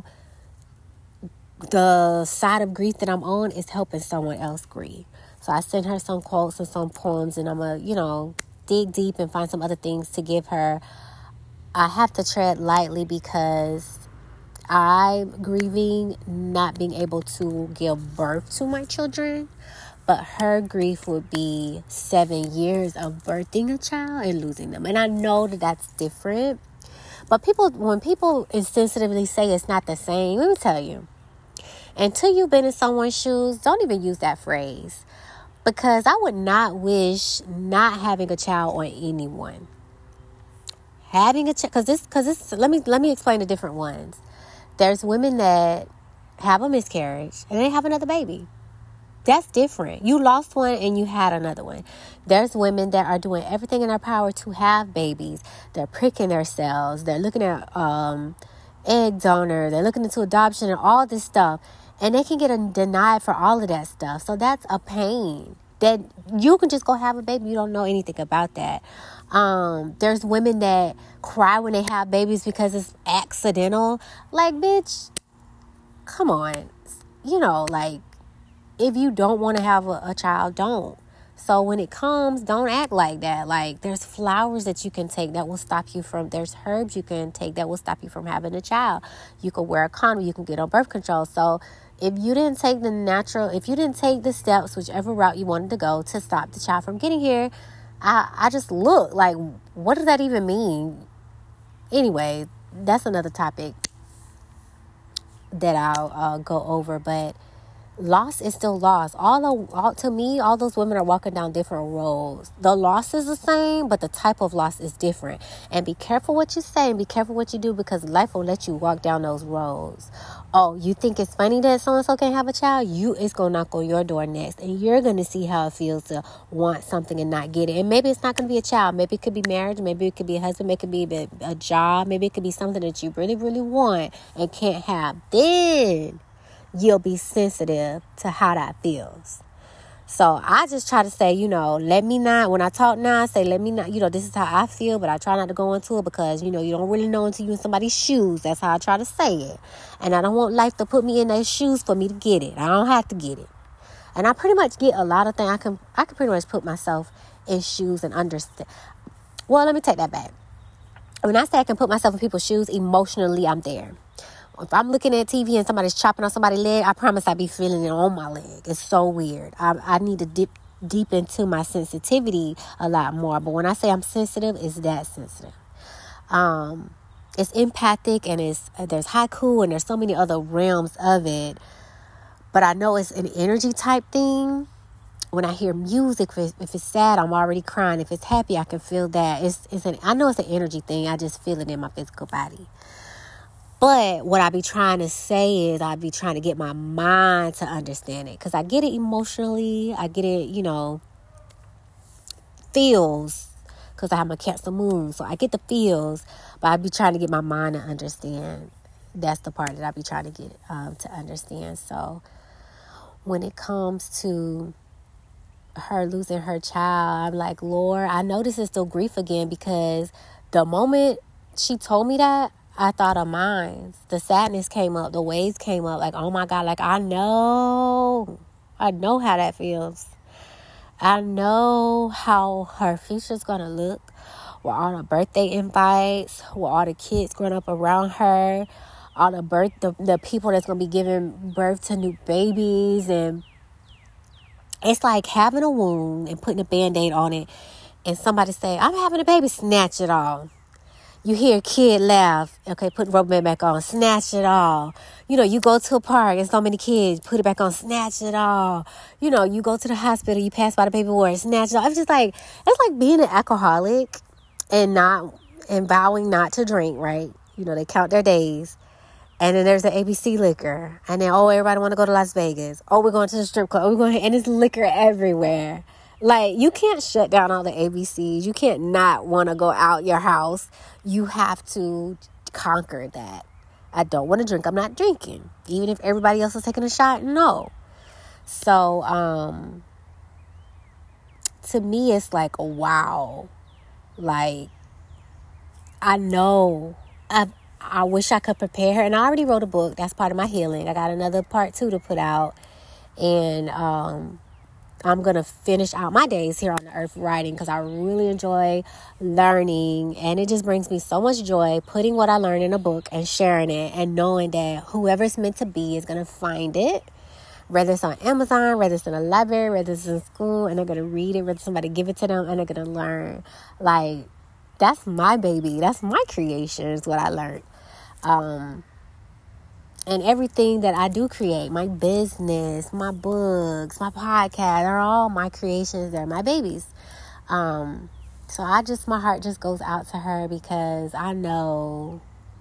the side of grief that I'm on is helping someone else grieve. So I sent her some quotes and some poems, and I'm going to, dig deep and find some other things to give her. I have to tread lightly because I'm grieving not being able to give birth to my children. But her grief would be 7 years of birthing a child and losing them. And I know that that's different. But when people insensitively say it's not the same, let me tell you. Until you've been in someone's shoes, don't even use that phrase. Because I would not wish not having a child on anyone. Having a child, let me explain the different ones. There's women that have a miscarriage and they have another baby. That's different. You lost one and you had another one. There's women that are doing everything in their power to have babies. They're pricking themselves. They're looking at egg donor. They're looking into adoption and all this stuff. And they can get denied for all of that stuff. So that's a pain. That you can just go have a baby. You don't know anything about that. There's women that cry when they have babies because it's accidental. Like, bitch, come on. If you don't want to have a child, don't. So when it comes, don't act like that. Like, there's flowers that you can take that will stop you from, there's herbs you can take that will stop you from having a child. You can wear a condom, you can get on birth control. So if you didn't take the steps, whichever route you wanted to go to stop the child from getting here, I just look like, what does that even mean? Anyway, that's another topic that I'll go over, but loss is still loss. To me, all those women are walking down different roads. The loss is the same, but the type of loss is different. And be careful what you say and be careful what you do, because life will let you walk down those roads. Oh, you think it's funny that so-and-so can't have a child? It's going to knock on your door next. And you're going to see how it feels to want something and not get it. And maybe it's not going to be a child. Maybe it could be marriage. Maybe it could be a husband. Maybe it could be a job. Maybe it could be something that you really, really want and can't have. Then you'll be sensitive to how that feels. So I just try to say, let me not, when I talk now, I say, let me not, this is how I feel, but I try not to go into it because, you don't really know until you're in somebody's shoes. That's how I try to say it. And I don't want life to put me in their shoes for me to get it. I don't have to get it. And I pretty much get a lot of things. I can pretty much put myself in shoes and understand. Well, let me take that back. When I say I can put myself in people's shoes, emotionally, I'm there. If I'm looking at TV and somebody's chopping on somebody's leg, I promise I be feeling it on my leg. It's so weird. I need to dip deep into my sensitivity a lot more. But when I say I'm sensitive, it's that sensitive. It's empathic, and there's haiku, and there's so many other realms of it. But I know it's an energy type thing. When I hear music, if it's sad, I'm already crying. If it's happy, I can feel that. I know it's an energy thing. I just feel it in my physical body. But what I be trying to say is I be trying to get my mind to understand it. Because I get it emotionally. I get it, feels. Because I have my Cancer moon. So I get the feels. But I be trying to get my mind to understand. That's the part that I be trying to get to understand. So when it comes to her losing her child, I'm like, Lord, I know this is still grief again. Because the moment she told me that, I thought of mine. The sadness came up. The waves came up. Like, oh my God. Like, I know how that feels. I know how her future's going to look. With all the birthday invites. With all the kids growing up around her. All the people that's going to be giving birth to new babies. And it's like having a wound and putting a Band-Aid on it. And somebody say, I'm having a baby. Snatch it all. You hear a kid laugh, okay, put rubber band back on, snatch it all. You go to a park and so many kids, put it back on, snatch it all. You go to the hospital, you pass by the paperwork, snatch it all. It's like being an alcoholic and vowing not to drink, right? They count their days. And then there's the ABC liquor. And then, everybody want to go to Las Vegas. We're going to the strip club. We're going, and it's liquor everywhere. Like, you can't shut down all the ABCs. You can't not want to go out your house. You have to conquer that. I don't want to drink. I'm not drinking. Even if everybody else is taking a shot, no. So, to me, it's like, wow. Like, I know. I wish I could prepare. And I already wrote a book. That's part of my healing. I got another part 2 to put out. And I'm going to finish out my days here on the earth writing because I really enjoy learning. And it just brings me so much joy putting what I learned in a book and sharing it and knowing that whoever it's meant to be is going to find it. Whether it's on Amazon, whether it's in a library, whether it's in school, and they're going to read it, whether somebody give it to them, and they're going to learn. Like, that's my baby. That's my creation is what I learned. And everything that I do create, my business, my books, my podcast, are all my creations. They're my babies. So my heart just goes out to her because I know.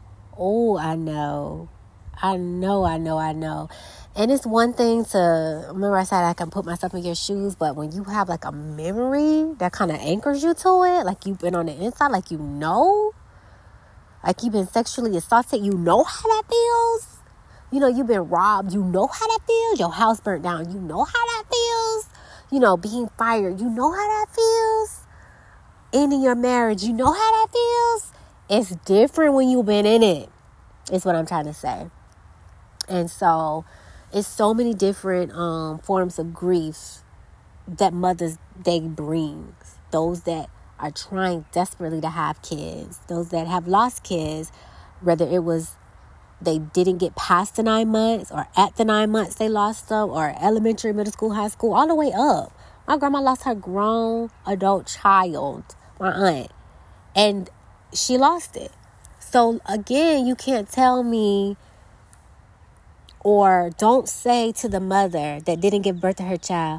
And it's one thing to, remember I said I can put myself in your shoes, but when you have like a memory that kind of anchors you to it, like you've been on the inside, like like you've been sexually assaulted, you know how that feels. You've been robbed, you know how that feels. Your house burnt down, you know how that feels. Being fired, you know how that feels. Ending your marriage, you know how that feels. It's different when you've been in it, is what I'm trying to say. And so it's so many different forms of grief that Mother's Day brings. Those that are trying desperately to have kids. Those that have lost kids, whether it was they didn't get past the 9 months, or at the 9 months they lost them, or elementary, middle school, high school, all the way up. My grandma lost her grown adult child, my aunt, and she lost it. So again, you can't tell me, or don't say to the mother that didn't give birth to her child,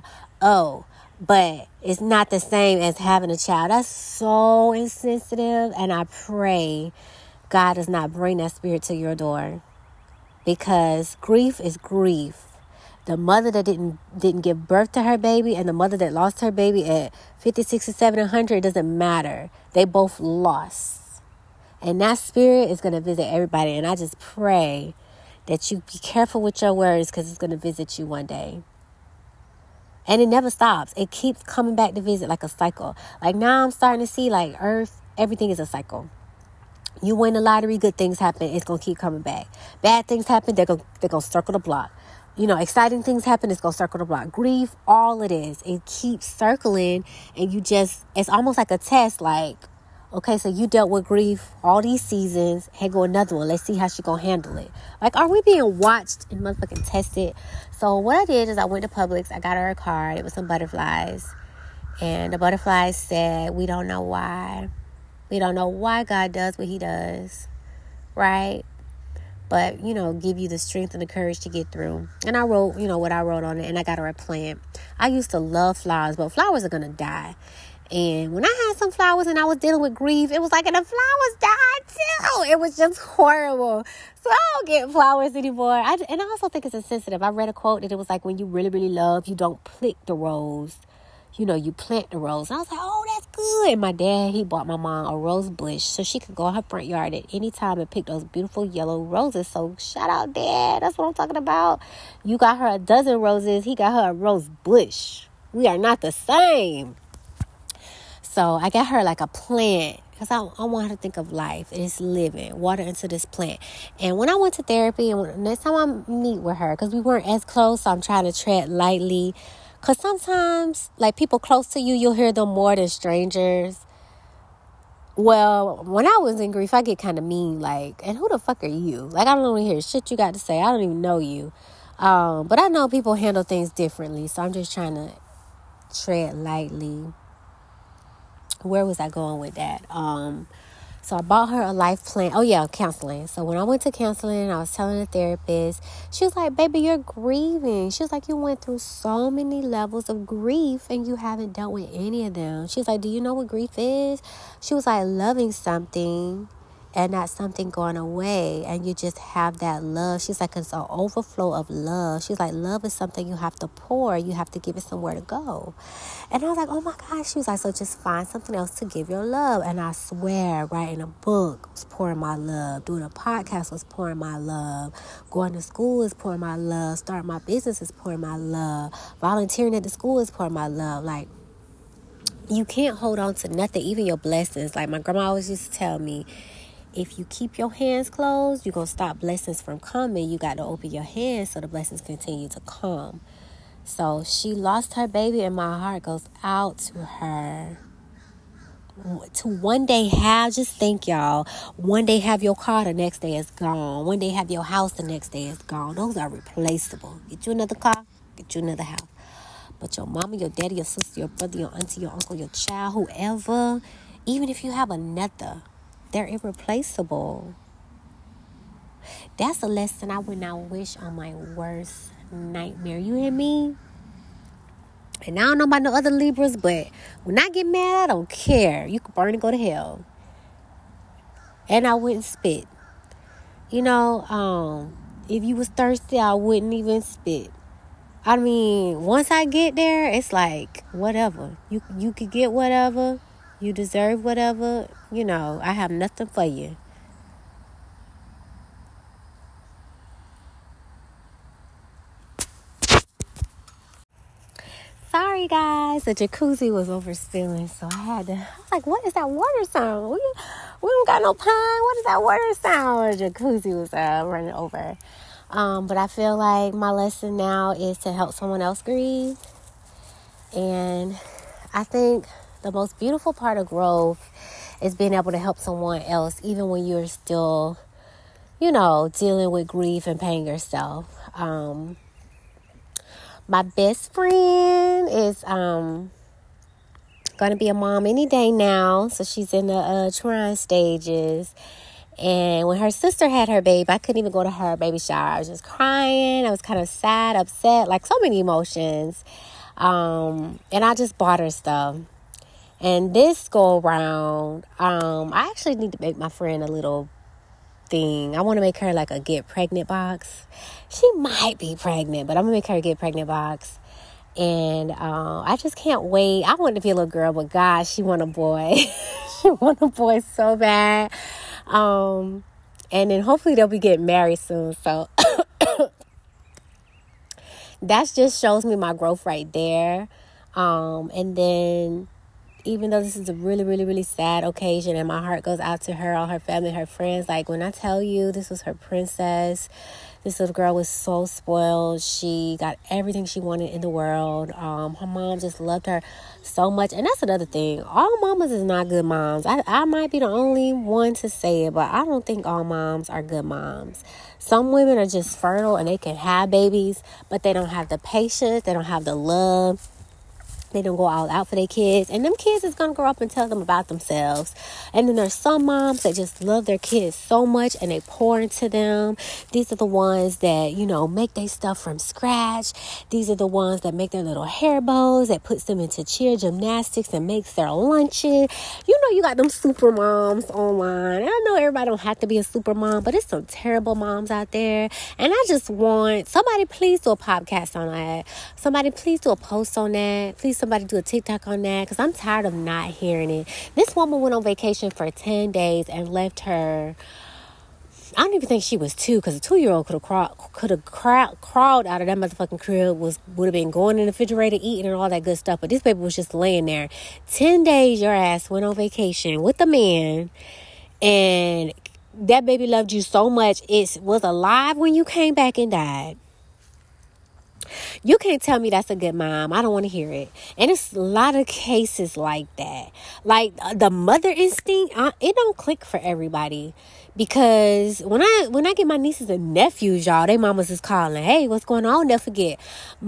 but it's not the same as having a child. That's so insensitive, and I pray God does not bring that spirit to your door, because grief is grief. The mother that didn't give birth to her baby and the mother that lost her baby at 50, 60, 70, 100, it doesn't matter. They both lost. And that spirit is going to visit everybody. And I just pray that you be careful with your words, because it's going to visit you one day. And it never stops. It keeps coming back to visit like a cycle. Like now I'm starting to see like Earth, everything is a cycle. You win the lottery, good things happen, it's going to keep coming back. Bad things happen, they're going to circle the block. Exciting things happen, it's going to circle the block. Grief, all it is. It keeps circling, and it's almost like a test. Like, okay, so you dealt with grief all these seasons. Here go another one. Let's see how she going to handle it. Like, are we being watched and motherfucking tested? So what I did is I went to Publix. I got her a card. It was some butterflies. And the butterflies said, we don't know why. We don't know why God does what he does, right? But, give you the strength and the courage to get through. And I wrote, what I wrote on it, and I got her a plant. I used to love flowers, but flowers are going to die. And when I had some flowers and I was dealing with grief, it was like, and the flowers died too. It was just horrible. So I don't get flowers anymore. And I also think it's insensitive. I read a quote that it was like, when you really, really love, you don't pluck the rose. You plant the rose. And I was like, oh, that's good. And my dad, he bought my mom a rose bush so she could go in her front yard at any time and pick those beautiful yellow roses. So shout out, Dad. That's what I'm talking about. You got her a dozen roses. He got her a rose bush. We are not the same. So I got her like a plant, because I want her to think of life. It's living. Water into this plant. And when I went to therapy, and next time I meet with her, because we weren't as close, so I'm trying to tread lightly. Because sometimes, like, people close to you, you'll hear them more than strangers. Well, when I was in grief, I get kind of mean, like, and who the fuck are you? Like, I don't want to hear shit you got to say. I don't even know you. But I know people handle things differently, so I'm just trying to tread lightly. Where was I going with that? So I bought her a life plan. Oh, yeah, counseling. So when I went to counseling, I was telling the therapist, she was like, baby, you're grieving. She was like, you went through so many levels of grief and you haven't dealt with any of them. She was like, do you know what grief is? She was like, loving something and not something going away, and you just have that love. She's like, it's an overflow of love. She's like, love is something you have to pour. You have to give it somewhere to go. And I was like, oh my gosh. She was like, so just find something else to give your love. And I swear, writing a book was pouring my love. Doing a podcast was pouring my love. Going to school is pouring my love. Starting my business is pouring my love. Volunteering at the school is pouring my love. Like, you can't hold on to nothing, even your blessings. Like my grandma always used to tell me, if you keep your hands closed, you're going to stop blessings from coming. You got to open your hands so the blessings continue to come. So she lost her baby, and my heart goes out to her. To one day have, just think, y'all, one day have your car, the next day is gone. One day have your house, the next day is gone. Those are replaceable. Get you another car, get you another house. But your mama, your daddy, your sister, your brother, your auntie, your uncle, your child, whoever, even if you have another, they're irreplaceable. That's a lesson I would not wish on my worst nightmare. You hear me? And I don't know about no other Libras, but when I get mad, I don't care. You can burn and go to hell. And I wouldn't spit. You know, if you was thirsty, I wouldn't even spit. I mean, once I get there, it's like, whatever. You could get whatever. You deserve whatever. You know, I have nothing for you. Sorry, guys. The jacuzzi was overspilling, so I was like, what is that water sound? We don't got no pine. What is that water sound? The jacuzzi was running over. But I feel like my lesson now is to help someone else grieve. And I think the most beautiful part of growth is being able to help someone else, even when you're still, dealing with grief and pain yourself. My best friend is going to be a mom any day now. So she's in the trying stages. And when her sister had her baby, I couldn't even go to her baby shower. I was just crying. I was kind of sad, upset, like so many emotions. And I just bought her stuff. And this go around, I actually need to make my friend a little thing. I want to make her like a get pregnant box. She might be pregnant, but I'm going to make her a get pregnant box. And I just can't wait. I wanted to be a little girl, but gosh, she want a boy. She want a boy so bad. And then hopefully they'll be getting married soon. So that just shows me my growth right there. And then even though this is a really, really, really sad occasion and my heart goes out to her, all her family, her friends, like when I tell you this was her princess, this little girl was so spoiled. She got everything she wanted in the world. Her mom just loved her so much. And that's another thing. All mamas is not good moms. I might be the only one to say it, but I don't think all moms are good moms. Some women are just fertile and they can have babies, but they don't have the patience. They don't have the love. They don't go all out for their kids. And them kids is going to grow up and tell them about themselves. And then there's some moms that just love their kids so much and they pour into them. These are the ones that, make their stuff from scratch. These are the ones that make their little hair bows, that puts them into cheer gymnastics and makes their lunches. You got them super moms online. I know everybody don't have to be a super mom, but it's some terrible moms out there. And I just want somebody please do a podcast on that. Somebody please do a post on that. Please somebody do a TikTok on that, because I'm tired of not hearing it. This woman went on vacation for 10 days and left her, I don't even think she was 2, because a 2-year-old could have crawled out of that motherfucking crib, would have been going in the refrigerator, eating and all that good stuff. But this baby was just laying there. 10 days your ass went on vacation with a man, and that baby loved you so much. It was alive when you came back and died. You can't tell me that's a good mom. I don't want to hear it. And it's a lot of cases like that. Like the mother instinct, it don't click for everybody. Because when I get my nieces and nephews, y'all, they mamas is calling, hey, what's going on? I'll never forget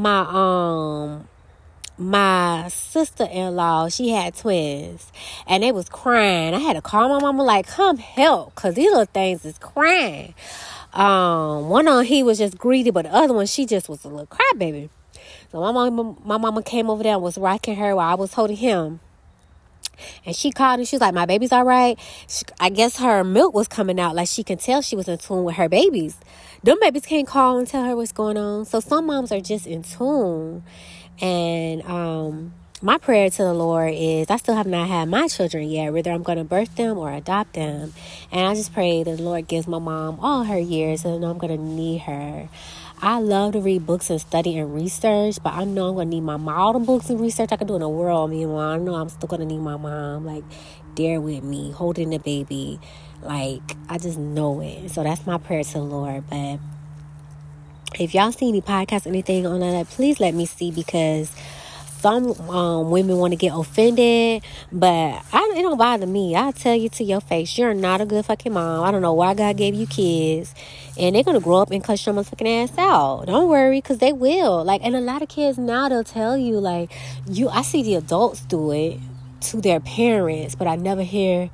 my sister-in-law, she had twins, and they was crying. I had to call my mama, like, come help, because these little things is crying. One on he was just greedy, but the other one, she just was a little crybaby. So my mama came over there and was rocking her while I was holding him. And she called and she was like, my baby's all right. I guess her milk was coming out. Like, she can tell she was in tune with her babies. Them babies can't call and tell her what's going on. So some moms are just in tune. And my prayer to the Lord is, I still have not had my children yet, whether I'm going to birth them or adopt them. And I just pray that the Lord gives my mom all her years, and I know I'm going to need her. I love to read books and study and research, but I know I'm going to need my mom. All the books and research I can do in the world, meanwhile, I know I'm still going to need my mom, like, there with me, holding the baby. Like, I just know it. So that's my prayer to the Lord. But if y'all see any podcasts, anything on that, please let me see, because some women want to get offended, but it don't bother me. I'll tell you to your face, you're not a good fucking mom. I don't know why God gave you kids, and they're gonna grow up and cuss your motherfucking ass out. Don't worry, because they will. Like, and a lot of kids now, they'll tell you, like, I see the adults do it to their parents, but I never hear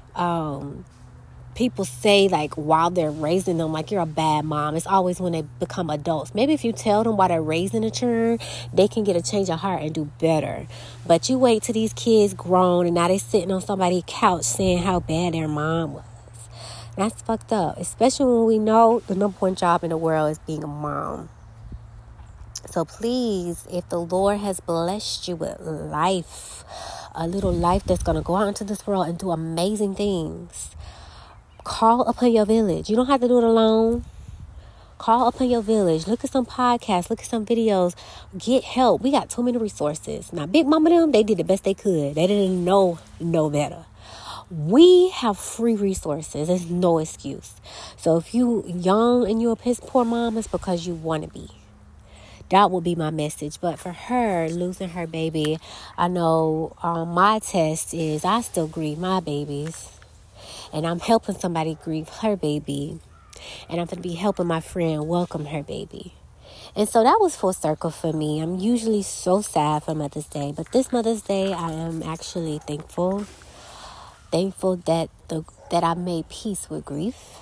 people say, like, while they're raising them, like, you're a bad mom. It's always when they become adults. Maybe if you tell them while they're raising a children, they can get a change of heart and do better. But you wait till these kids grown and now they sitting on somebody's couch saying how bad their mom was. That's fucked up, especially when we know the number one job in the world is being a mom. So please, if the Lord has blessed you with life, a little life that's going to go out into this world and do amazing things, call upon your village. You don't have to do it alone. Call upon your village. Look at some podcasts. Look at some videos. Get help. We got too many resources. Now, Big Mama them, they did the best they could. They didn't know better. We have free resources. There's no excuse. So if you young and you're a piss poor mom, it's because you want to be. That will be my message. But for her, losing her baby, I know my test is I still grieve my babies. And I'm helping somebody grieve her baby. And I'm going to be helping my friend welcome her baby. And so that was full circle for me. I'm usually so sad for Mother's Day. But this Mother's Day, I am actually thankful. Thankful that I made peace with grief.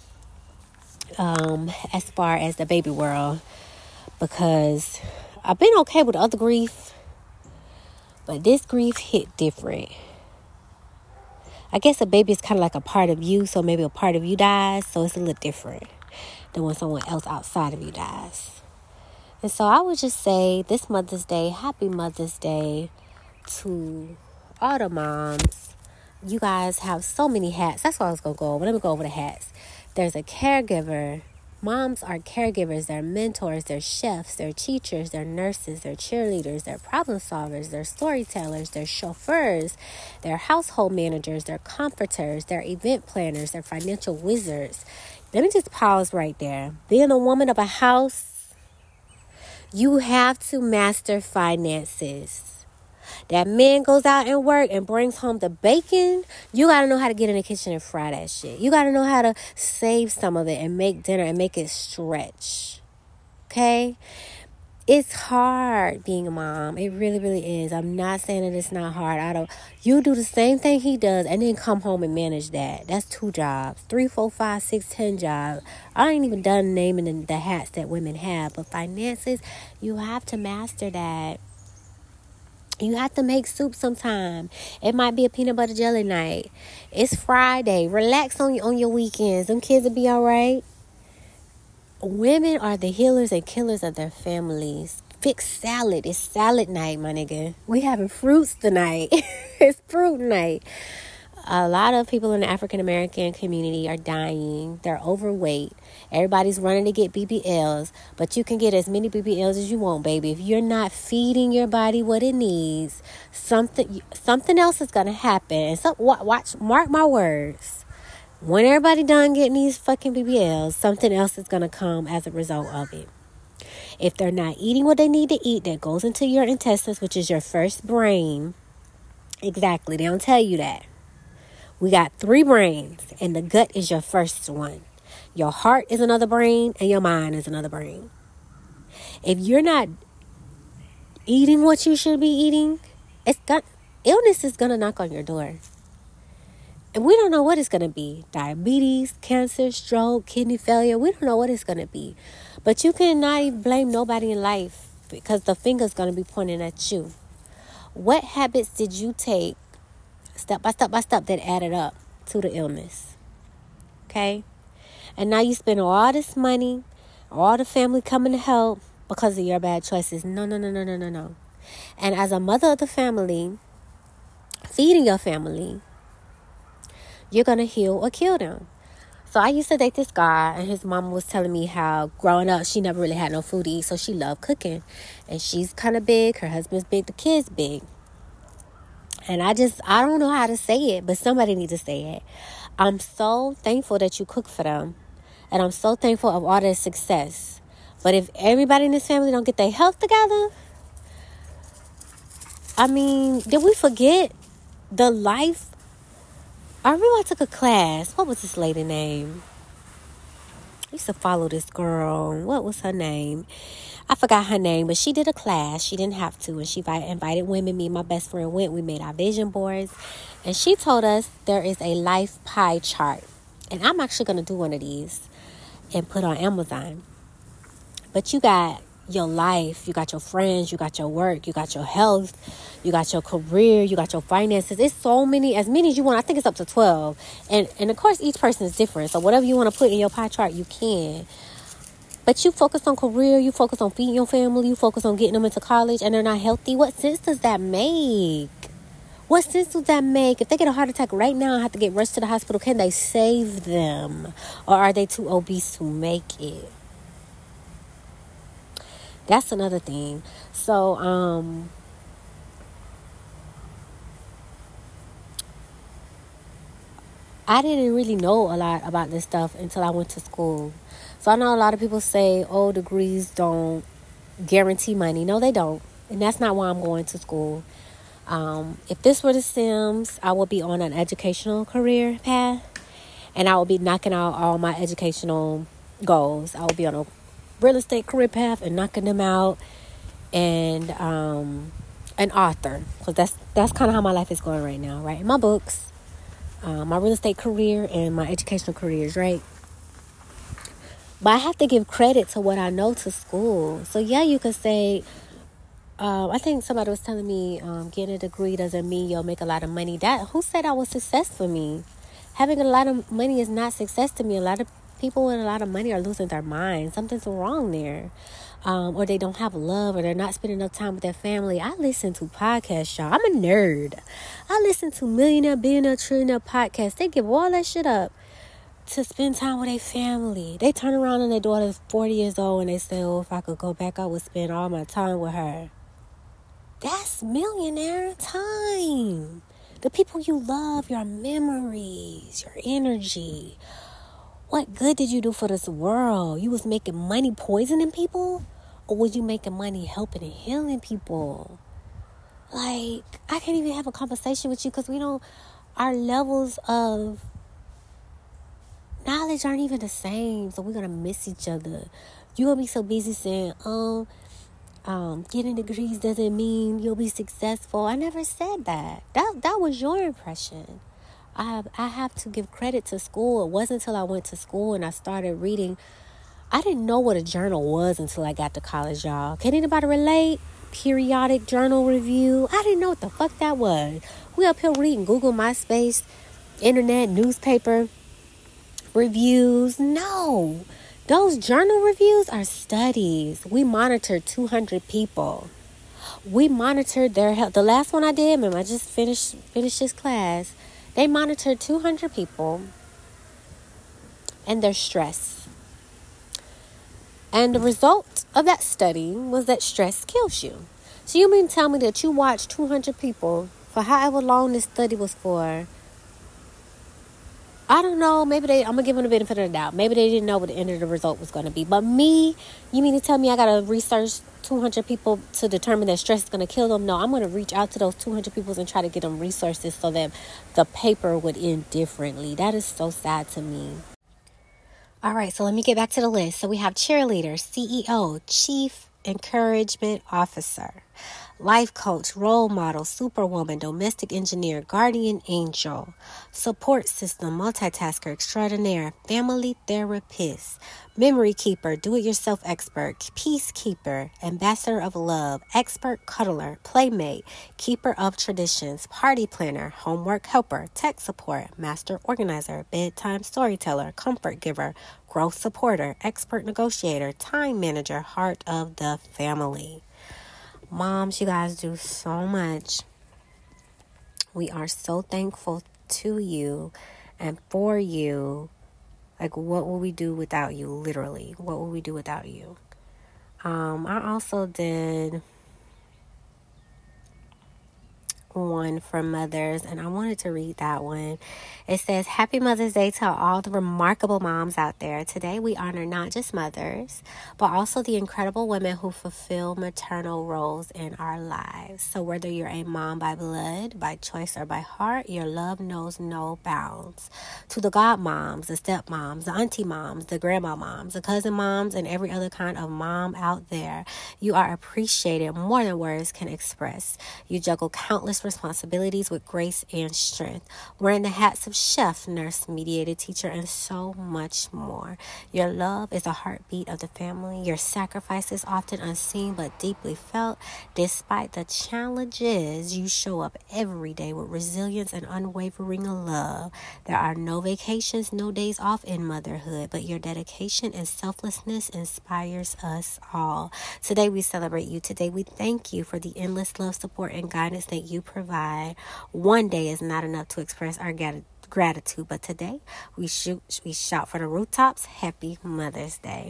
As far as the baby world. Because I've been okay with other grief. But this grief hit different. I guess a baby is kind of like a part of you, so maybe a part of you dies, so it's a little different than when someone else outside of you dies. And so I would just say this Mother's Day, happy Mother's Day to all the moms. You guys have so many hats. That's what I was going to go over. Let me go over the hats. There's a caregiver. Moms are caregivers, they're mentors, they're chefs, they're teachers, they're nurses, they're cheerleaders, they're problem solvers, they're storytellers, they're chauffeurs, they're household managers, they're comforters, they're event planners, they're financial wizards. Let me just pause right there. Being a woman of a house, you have to master finances. That man goes out and work and brings home the bacon. You got to know how to get in the kitchen and fry that shit. You got to know how to save some of it and make dinner and make it stretch. Okay? It's hard being a mom. It really, really is. I'm not saying that it's not hard. You do the same thing he does and then come home and manage that. That's 2 jobs. 3, 4, 5, 6, 10 jobs. I ain't even done naming the hats that women have. But finances, you have to master that. You have to make soup sometime. It might be a peanut butter jelly night. It's Friday. Relax on your weekends. Them kids will be all right. Women are the healers and killers of their families. Fix salad. It's salad night, my nigga. We having fruits tonight. It's fruit night. A lot of people in the African American community are dying. They're overweight. Everybody's running to get BBLs, but you can get as many BBLs as you want, baby. If you're not feeding your body what it needs, something else is gonna happen. So mark my words. When everybody done getting these fucking BBLs, something else is gonna come as a result of it. If they're not eating what they need to eat, that goes into your intestines, which is your first brain. Exactly, they don't tell you that. We got 3 brains, and the gut is your first one. Your heart is another brain, and your mind is another brain. If you're not eating what you should be eating, illness is going to knock on your door. And we don't know what it's going to be. Diabetes, cancer, stroke, kidney failure. We don't know what it's going to be. But you cannot even blame nobody in life because the finger's going to be pointing at you. What habits did you take step by step by step, that added up to the illness. Okay? And now you spend all this money, all the family coming to help because of your bad choices. No. And as a mother of the family, feeding your family, you're going to heal or kill them. So I used to date this guy, and his mama was telling me how growing up, she never really had no food to eat, so she loved cooking. And she's kind of big, her husband's big, the kid's big. And I don't know how to say it, but somebody needs to say it. I'm so thankful that you cook for them. And I'm so thankful of all their success. But if everybody in this family don't get their health together, I mean, did we forget the life? I remember I took a class. What was this lady's name? I used to follow this girl. What was her name? I forgot her name, but she did a class. She didn't have to, and she invited women. Me and my best friend went. We made our vision boards, and she told us there is a life pie chart. And I'm actually going to do one of these and put on Amazon. But you got your life, you got your friends, you got your work, you got your health, you got your career, you got your finances. It's so many, as many as you want. I think it's up to 12. And of course, each person is different. So whatever you want to put in your pie chart, you can. But you focus on career, you focus on feeding your family, you focus on getting them into college, and they're not healthy. What sense does that make? What sense does that make? If they get a heart attack right now and have to get rushed to the hospital, can they save them? Or are they too obese to make it? That's another thing. So, I didn't really know a lot about this stuff until I went to school. So I know a lot of people say, oh, degrees don't guarantee money. No, they don't. And that's not why I'm going to school. If this were The Sims, I would be on an educational career path. And I would be knocking out all my educational goals. I would be on a real estate career path and knocking them out. And an author. Because that's kind of how my life is going right now. Writing my books. My real estate career and my educational careers, right? But I have to give credit to what I know to school. So yeah, you could say, I think somebody was telling me, getting a degree doesn't mean you'll make a lot of money. Who said that was success for me? Having a lot of money is not success to me. A lot of people with a lot of money are losing their minds. Something's wrong there. Or they don't have love, or they're not spending enough time with their family. I listen to podcasts, y'all. I'm a nerd. I listen to millionaire, billionaire, trillionaire podcasts. They give all that shit up to spend time with their family. They turn around and their daughter's 40 years old and they say, oh, if I could go back, I would spend all my time with her. That's millionaire time. The people you love, your memories, your energy. What good did you do for this world? You was making money poisoning people? Or was you making money helping and healing people? Like, I can't even have a conversation with you because our levels of knowledge aren't even the same. So we're going to miss each other. You're going to be so busy saying, getting degrees doesn't mean you'll be successful. I never said that. That was your impression. I have to give credit to school. It wasn't until I went to school and I started reading. I didn't know what a journal was until I got to college, y'all. Can anybody relate? Periodic journal review. I didn't know what the fuck that was. We up here reading Google, MySpace, internet, newspaper reviews. No. Those journal reviews are studies. We monitored 200 people. We monitored their health. The last one I did, remember, I just finished this class. They monitored 200 people and their stress. And the result of that study was that stress kills you. So you mean tell me that you watched 200 people for however long this study was for? I don't know. Maybe I'm going to give them the benefit of the doubt. Maybe they didn't know what the end of the result was going to be. But me, you mean to tell me I got to research 200 people to determine that stress is going to kill them? No, I'm going to reach out to those 200 people and try to get them resources so that the paper would end differently. That is so sad to me. All right, so let me get back to the list. So we have cheerleader, CEO, Chief Encouragement Officer, life coach, role model, superwoman, domestic engineer, guardian angel, support system, multitasker extraordinaire, family therapist, memory keeper, do-it-yourself expert, peacekeeper, ambassador of love, expert cuddler, playmate, keeper of traditions, party planner, homework helper, tech support, master organizer, bedtime storyteller, comfort giver, growth supporter, expert negotiator, time manager, heart of the family. Moms, you guys do so much. We are so thankful to you and for you. Like, what will we do without you? Literally, what will we do without you? I also did one for mothers, and I wanted to read that one. It says, Happy Mother's Day to all the remarkable moms out there. Today we honor not just mothers, but also the incredible women who fulfill maternal roles in our lives. So whether you're a mom by blood, by choice, or by heart, your love knows no bounds. To the godmoms, the stepmoms, the auntie moms, the grandma moms, the cousin moms, and every other kind of mom out there, you are appreciated more than words can express. You juggle countless responsibilities with grace and strength, wearing the hats of chef, nurse, mediator, teacher, and so much more. Your love is a heartbeat of the family. Your sacrifice is often unseen but deeply felt. Despite the challenges, you show up every day with resilience and unwavering love. There are no vacations, no days off in motherhood, but your dedication and selflessness inspires us all. Today we celebrate you. Today we thank you for the endless love, support, and guidance that you provide. One day is not enough to express our gratitude, but today we shout for the rooftops. Happy Mother's Day.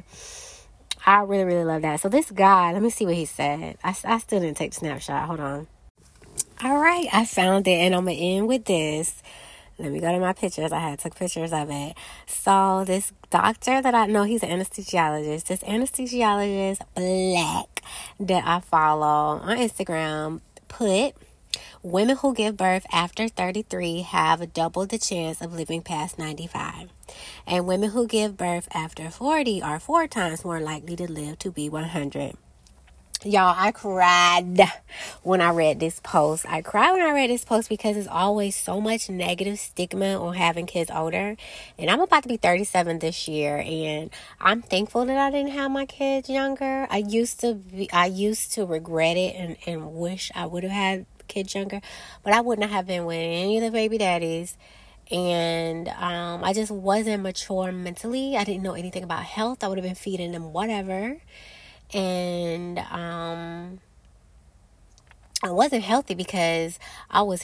I really, really love that. So this guy, let me see what he said. I still didn't take the snapshot. Hold on. All right, I found it, and I'm going to end with this. Let me go to my pictures. I took pictures of it. So this doctor that I know, he's an anesthesiologist. This anesthesiologist, Black, that I follow on Instagram, put, women who give birth after 33 have double the chance of living past 95. And women who give birth after 40 are 4 times more likely to live to be 100. Y'all, I cried when I read this post. Because there's always so much negative stigma on having kids older. And I'm about to be 37 this year, and I'm thankful that I didn't have my kids younger. I used to regret it and wish I would have had kids younger, but I wouldn't have been with any of the baby daddies. And I just wasn't mature mentally. I didn't know anything about health. I would have been feeding them whatever. And I wasn't healthy because I was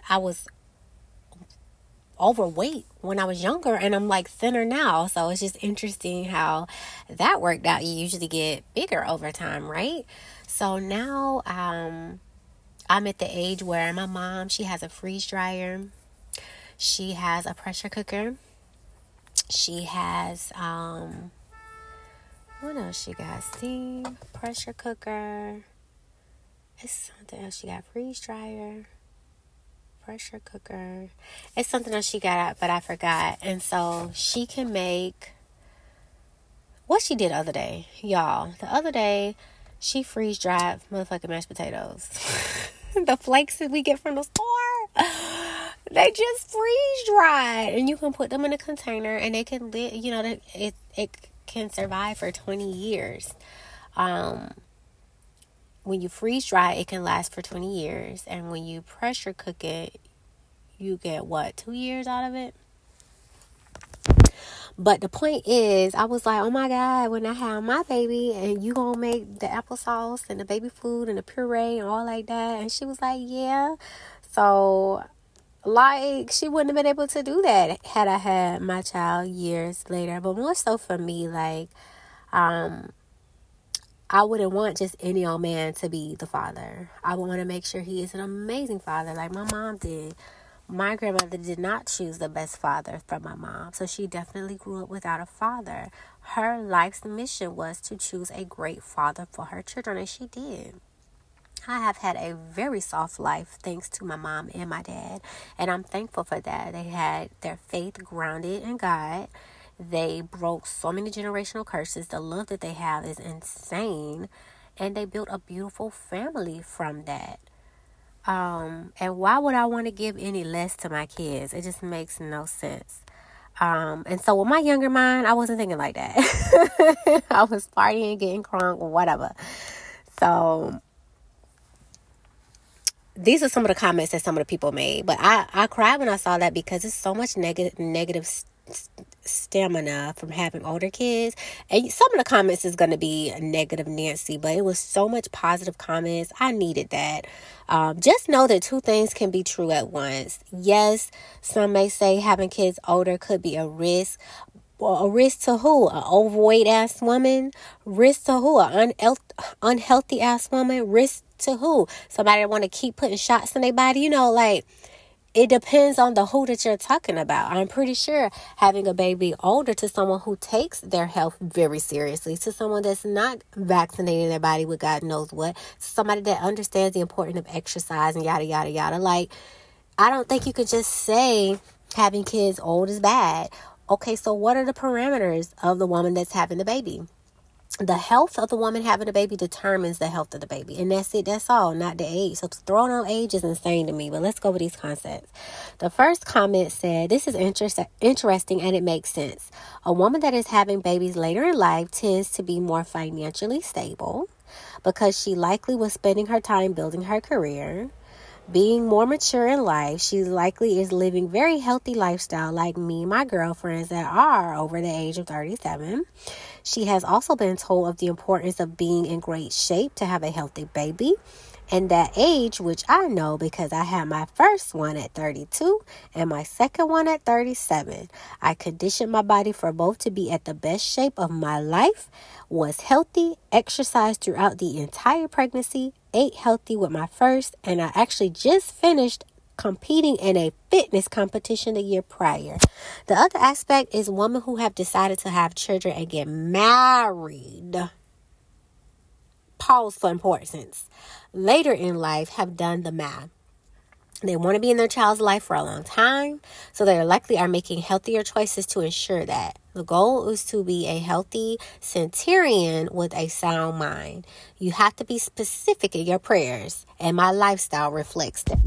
overweight when I was younger, and I'm like thinner now. So it's just interesting how that worked out. You usually get bigger over time, right? So now I'm at the age where my mom, she has a freeze dryer, she has a pressure cooker, she has what else she got? Steam, pressure cooker. It's something else she got. Freeze dryer, pressure cooker. It's something else she got, but I forgot. And so she can make what she did the other day, y'all. The other day, she freeze dried motherfucking mashed potatoes. The flakes that we get from the store, they just freeze dried, and you can put them in a container, and they can live. You know, it can survive for 20 years. When you freeze dry, it can last for 20 years. And when you pressure cook it, you get 2 years out of it? But the point is, I was like, oh my God, when I have my baby, and you gonna make the applesauce and the baby food and the puree and all like that. And she was like, yeah. So, like, she wouldn't have been able to do that had I had my child years later. But more so for me, like, I wouldn't want just any old man to be the father. I would want to make sure he is an amazing father like my mom did. My grandmother did not choose the best father for my mom, so she definitely grew up without a father. Her life's mission was to choose a great father for her children, and she did. I have had a very soft life thanks to my mom and my dad, and I'm thankful for that. They had their faith grounded in God. They broke so many generational curses. The love that they have is insane. and they built a beautiful family from that. And why would I want to give any less to my kids? It just makes no sense. And so with my younger mind, I wasn't thinking like that. I was partying, getting crunk, whatever. So these are some of the comments that some of the people made. But I cried when I saw that, because it's so much negative stamina from having older kids. And some of the comments is going to be negative Nancy, but it was so much positive comments. I needed that. Just know that two things can be true at once. Yes, some may say having kids older could be a risk. Well, a risk to who? An overweight ass woman? Risk to who? An unhealthy ass woman? Risk to who? Somebody that want to keep putting shots in their body? Like, it depends on the who that you're talking about. I'm pretty sure having a baby older, to someone who takes their health very seriously, to someone that's not vaccinating their body with God knows what, to somebody that understands the importance of exercise and yada, yada, yada. Like, I don't think you could just say having kids old is bad. Okay, so what are the parameters of the woman that's having the baby? The health of the woman having a baby determines the health of the baby. And that's it. That's all, not the age. So to throw no age is insane to me. But let's go with these concepts. The first comment said, this is interesting and it makes sense. A woman that is having babies later in life tends to be more financially stable because she likely was spending her time building her career. Being more mature in life, she likely is living very healthy lifestyle like me and my girlfriends that are over the age of 37. She has also been told of the importance of being in great shape to have a healthy baby. And that age, which I know because I had my first one at 32 and my second one at 37. I conditioned my body for both to be at the best shape of my life, was healthy, exercised throughout the entire pregnancy, ate healthy with my first, and I actually just finished competing in a fitness competition the year prior. The other aspect is women who have decided to have children and get married. Pause for importance. Later in life have done the math. They want to be in their child's life for a long time, so they likely are making healthier choices to ensure that. The goal is to be a healthy centurion with a sound mind. You have to be specific in your prayers, and my lifestyle reflects that.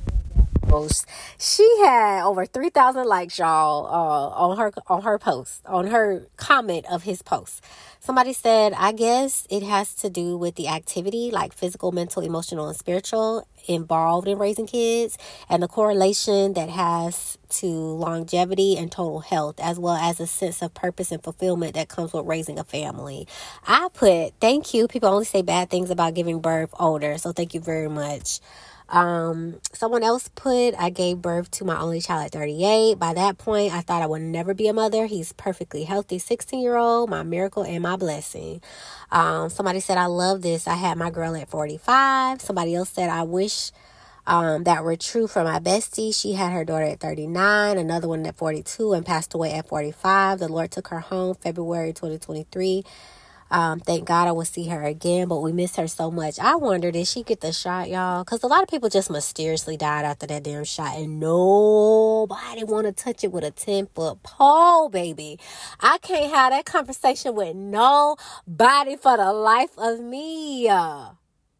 She had over 3,000 likes, y'all, on her post, on her comment of his post. Somebody said, I guess it has to do with the activity, like physical, mental, emotional, and spiritual, involved in raising kids, and the correlation that has to longevity and total health, as well as a sense of purpose and fulfillment that comes with raising a family. I put, thank you. People only say bad things about giving birth older, so thank you very much. Someone else put, I gave birth to my only child at 38. By that point, I thought I would never be a mother. He's perfectly healthy 16-year-old, my miracle and my blessing. Somebody said, I love this. I had my girl at 45. Somebody else said, I wish that were true for my bestie. She had her daughter at 39, another one at 42, and passed away at 45. The Lord took her home February 2023. Thank God I will see her again, but we miss her so much. I wonder, did she get the shot, y'all? Because a lot of people just mysteriously died after that damn shot, and nobody want to touch it with a 10-foot pole, baby. I can't have that conversation with nobody for the life of me. To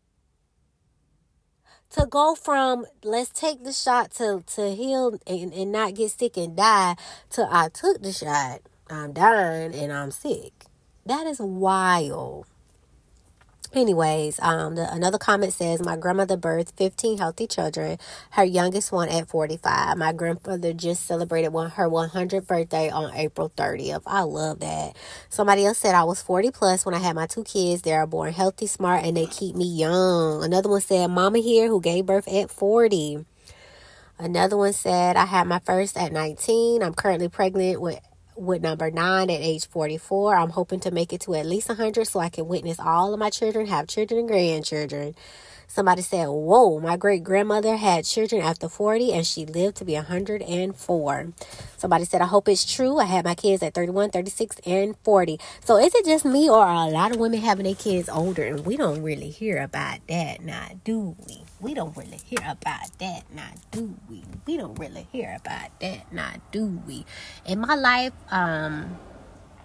go from, let's take the shot to heal and not get sick and die, to I took the shot, I'm dying, and I'm sick. That is wild. Anyways, another comment says, my grandmother birthed 15 healthy children, her youngest one at 45. My grandfather just celebrated her 100th birthday on April 30th. I love that. Somebody else said, I was 40 plus when I had my two kids. They are born healthy, smart, and they keep me young. Another one said, mama here who gave birth at 40. Another one said, I had my first at 19. I'm currently pregnant with number 9 at age 44. I'm hoping to make it to at least 100 so I can witness all of my children, have children and grandchildren. Somebody said, whoa, my great-grandmother had children after 40 and she lived to be 104. Somebody said, I hope it's true. I had my kids at 31, 36, and 40. So is it just me, or are a lot of women having their kids older and we don't really hear about that now, do we? We don't really hear about that now, do we? We don't really hear about that now, do we? In my life,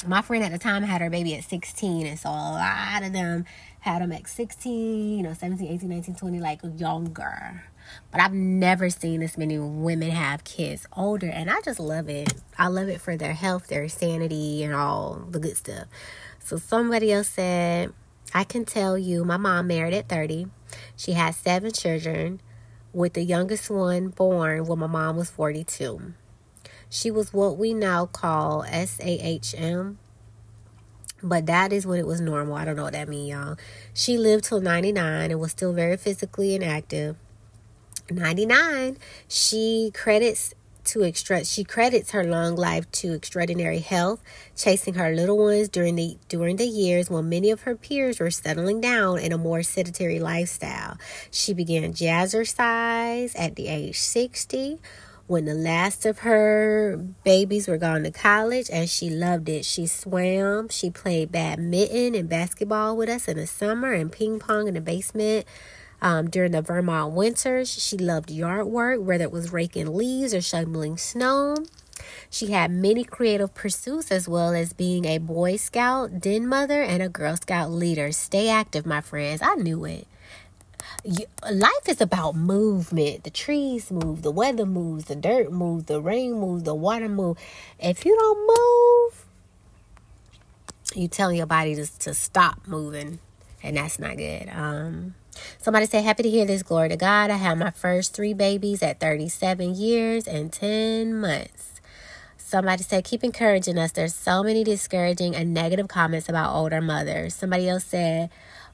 My friend at the time had her baby at 16, and so a lot of them had them at 16, 17, 18, 19, 20, like younger. But I've never seen this many women have kids older, and I just love it. I love it for their health, their sanity, and all the good stuff. So somebody else said, I can tell you, my mom married at 30. She had 7 children, with the youngest one born when my mom was 42. She was what we now call SAHM, but that is when it was normal. I don't know what that means, y'all. She lived till 99 and was still very physically and active. 99, she credits her long life to extraordinary health, chasing her little ones during the years when many of her peers were settling down in a more sedentary lifestyle. She began jazzercise at the age 60, when the last of her babies were gone to college, and she loved it. She swam, she played badminton and basketball with us in the summer, and ping pong in the basement. During the Vermont winters, she loved yard work, whether it was raking leaves or shoveling snow. She had many creative pursuits, as well as being a Boy Scout, den mother, and a Girl Scout leader. Stay active, my friends. I knew it. Life is about movement. The trees move, the weather moves, the dirt moves, the rain moves, the water moves. If you don't move, you telling your body to stop moving, and that's not good. Somebody said, happy to hear this. Glory to God. I had my first 3 babies at 37 years and 10 months. Somebody said, keep encouraging us. There's so many discouraging and negative comments about older mothers. Somebody else said,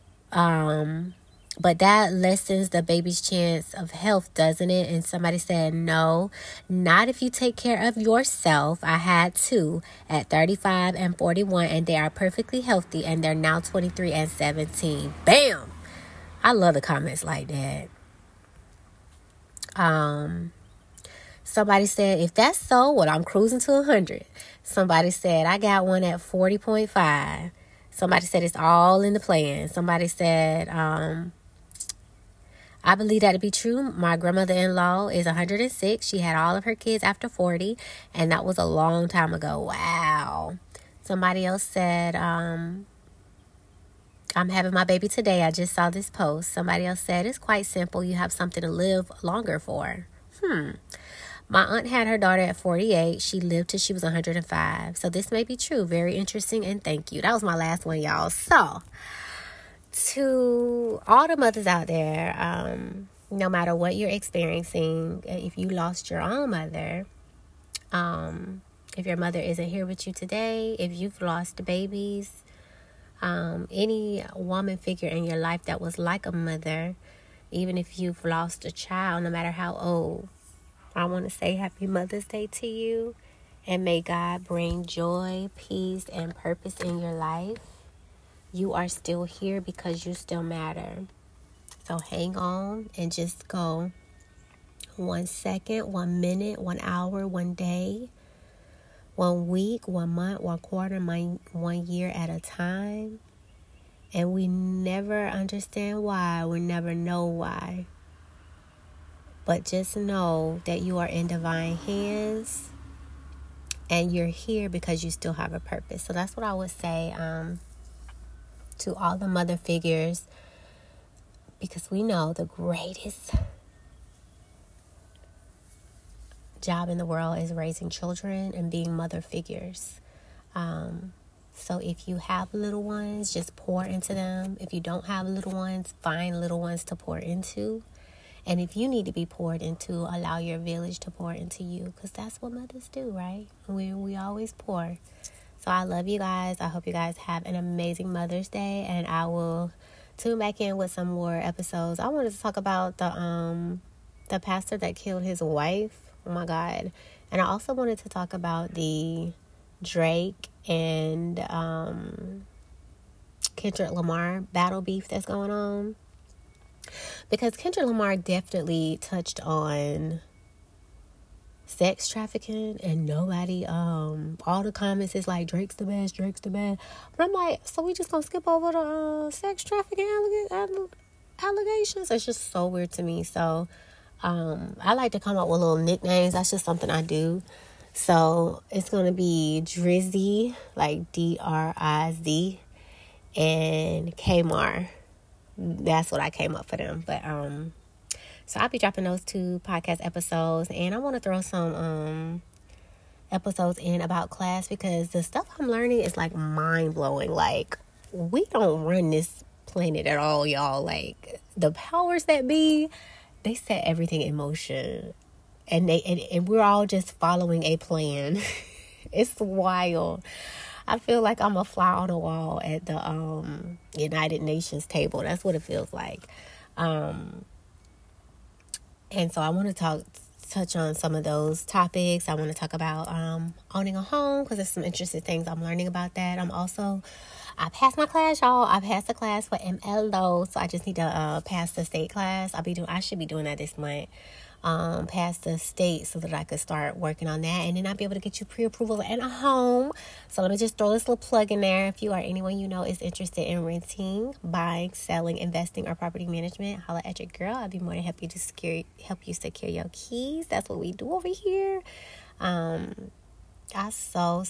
but that lessens the baby's chance of health, doesn't it? And somebody said, no, not if you take care of yourself. I had 2 at 35 and 41, and they are perfectly healthy, and they're now 23 and 17. Bam! I love the comments like that. Somebody said, if that's so, well, I'm cruising to 100. Somebody said, I got one at 40.5. Somebody said, it's all in the plan. Somebody said, I believe that to be true. My grandmother-in-law is 106. She had all of her kids after 40, and that was a long time ago. Wow. Somebody else said, I'm having my baby today. I just saw this post. Somebody else said, it's quite simple. You have something to live longer for. My aunt had her daughter at 48. She lived till she was 105. So this may be true. Very interesting, and thank you. That was my last one, y'all. So, to all the mothers out there, no matter what you're experiencing, if you lost your own mother, if your mother isn't here with you today, if you've lost babies, any woman figure in your life that was like a mother, even if you've lost a child, no matter how old, I want to say happy Mother's Day to you, and may God bring joy, peace, and purpose in your life. You are still here because you still matter. So hang on and just go 1 second, 1 minute, 1 hour, 1 day, 1 week, 1 month, 1 quarter, 1 year at a time. And we never understand why. We never know why. But just know that you are in divine hands, and you're here because you still have a purpose. So that's what I would say to all the mother figures, because we know the greatest job in the world is raising children and being mother figures. So if you have little ones, just pour into them. If you don't have little ones, find little ones to pour into. And if you need to be poured into, allow your village to pour into you, because that's what mothers do, right? We always pour. So I love you guys. I hope you guys have an amazing Mother's Day, and I will tune back in with some more episodes. I wanted to talk about the pastor that killed his wife. Oh my God. And I also wanted to talk about the Drake and Kendrick Lamar battle beef that's going on. Because Kendrick Lamar definitely touched on sex trafficking, and nobody, all the comments is like, Drake's the best. But I'm like, so we just gonna skip over the sex trafficking allegations? It's just so weird to me. So I like to come up with little nicknames. That's just something I do. So it's going to be Drizzy, like Driz, and Kmar. That's what I came up for them. But so I'll be dropping those 2 podcast episodes, and I want to throw some episodes in about class, because the stuff I'm learning is like mind blowing. Like, we don't run this planet at all, y'all. Like, the powers that be, they set everything in motion. And we're all just following a plan. It's wild. I feel like I'm a fly on the wall at the United Nations table. That's what it feels like. And so I want to touch on some of those topics. I want to talk about owning a home, because there's some interesting things I'm learning about that. I passed my class, y'all. I passed the class for MLO, so I just need to pass the state class. I should be doing that this month. Pass the state, so that I could start working on that, and then I'll be able to get you pre-approval and a home. So let me just throw this little plug in there. If you or anyone you know is interested in renting, buying, selling, investing, or property management, holla at your girl. I'd be more than happy to help you secure your keys. That's what we do over here. I so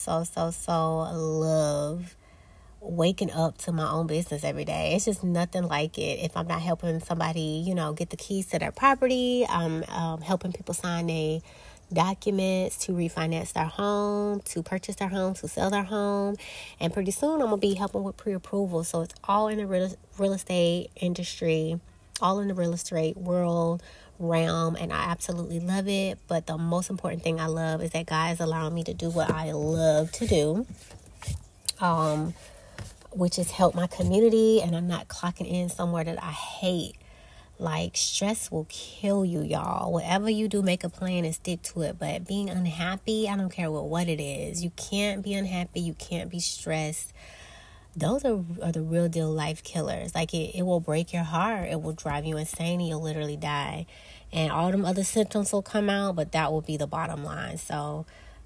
love waking up to my own business every day. It's just nothing like it. If I'm not helping somebody, get the keys to their property, I'm helping people sign their documents to refinance their home, to purchase their home, to sell their home. And pretty soon I'm going to be helping with pre-approval. So it's all in the real estate industry, all in the real estate world realm, and I absolutely love it. But the most important thing I love is that God is allowing me to do what I love to do. Which is help my community, and I'm not clocking in somewhere that I hate. Like, stress will kill you, y'all. Whatever you do, make a plan and stick to it. But being unhappy, I don't care what it is. You can't be unhappy. You can't be stressed. Those are the real deal life killers. Like, it will break your heart. It will drive you insane, and you'll literally die. And all them other symptoms will come out, but that will be the bottom line. So,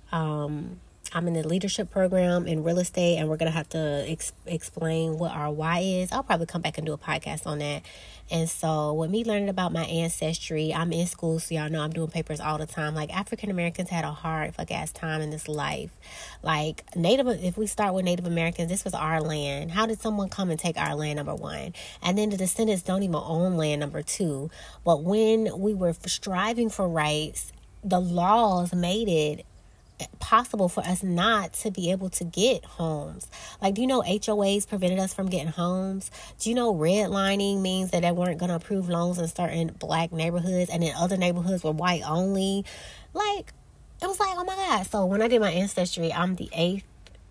I'm in the leadership program in real estate, and we're going to have to explain what our why is. I'll probably come back and do a podcast on that. And so with me learning about my ancestry, I'm in school, so y'all know I'm doing papers all the time. Like, African Americans had a hard ass time in this life. Like, if we start with Native Americans, this was our land. How did someone come and take our land, number one? And then the descendants don't even own land, number two. But when we were striving for rights, the laws made it possible for us not to be able to get homes. Like, do you know HOAs prevented us from getting homes? Do you know redlining means that they weren't going to approve loans in certain black neighborhoods, and then other neighborhoods were white only? Like, it was like, oh my God. So when I did my ancestry, I'm the eighth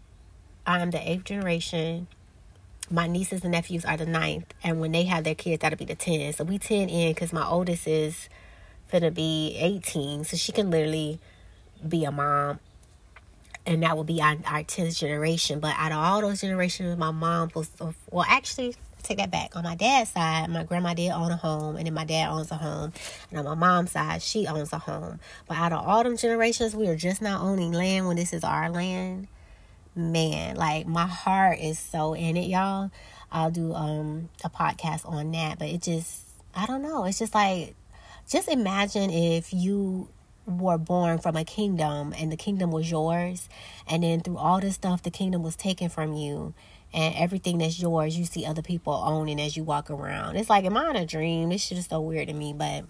generation. My nieces and nephews are the 9th, and when they have their kids, that'll be the 10th. So we 10 in, because my oldest is finna be 18, so she can literally be a mom, and that will be our 10th generation. But out of all those generations, my mom was, well, actually, take that back. On my dad's side, my grandma did own a home, and then my dad owns a home, and on my mom's side, she owns a home. But out of all them generations, we are just not owning land when this is our land. Man, like, my heart is so in it, y'all. I'll do a podcast on that, but it just, I don't know. It's just like, just imagine if you were born from a kingdom and the kingdom was yours, and then through all this stuff the kingdom was taken from you, and everything that's yours you see other people owning as you walk around. It's like, am I in a dream? This shit is so weird to me. But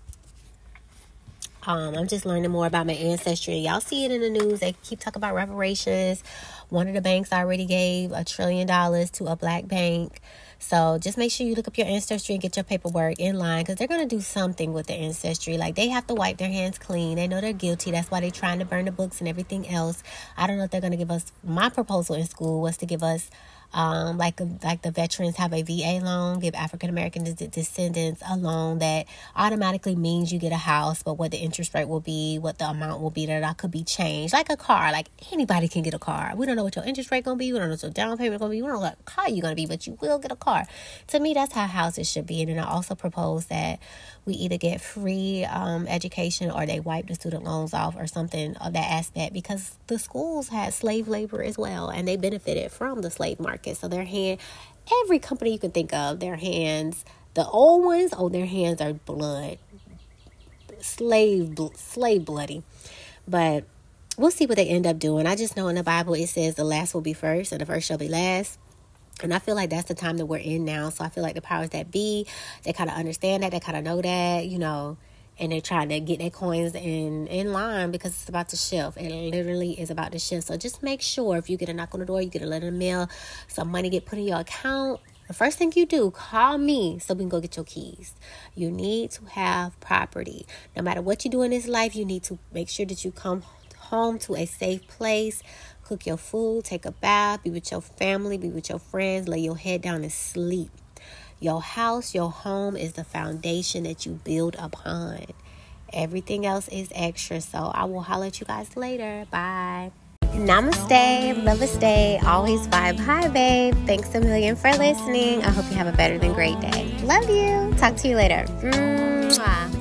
I'm just learning more about my ancestry. Y'all see it in the news. They keep talking about reparations. One of the banks already gave $1 trillion to a black bank. So just make sure you look up your ancestry and get your paperwork in line, because they're going to do something with the ancestry. Like, they have to wipe their hands clean. They know they're guilty. That's why they're trying to burn the books and everything else. I don't know if they're going to give us, my proposal in school was to give us like the veterans have a VA loan, give African American descendants a loan that automatically means you get a house, but what the interest rate will be, what the amount will be, that could be changed. Like a car, like anybody can get a car. We don't know what your interest rate gonna be. We don't know what your down payment gonna be. We don't know what car you're gonna be, but you will get a car. To me, that's how houses should be. And then I also propose that we either get free education, or they wipe the student loans off, or something of that aspect, because the schools had slave labor as well, and they benefited from the slave market. So every company you can think of, their hands, the old ones, their hands are slave bloody. But we'll see what they end up doing. I just know in the Bible it says the last will be first and the first shall be last. And I feel like that's the time that we're in now. So I feel like the powers that be, they kind of understand that. They kind of know that, and they're trying to get their coins in line because it's about to shift. It literally is about to shift. So just make sure if you get a knock on the door, you get a letter in the mail, some money get put in your account, the first thing you do, call me so we can go get your keys. You need to have property. No matter what you do in this life, you need to make sure that you come home to a safe place. Cook your food, take a bath, be with your family, be with your friends, lay your head down and sleep. Your house, your home is the foundation that you build upon. Everything else is extra. So I will holler at you guys later. Bye. Namaste, namaste, always vibe high, babe. Thanks a million for listening. I hope you have a better than great day. Love you. Talk to you later. Mwah.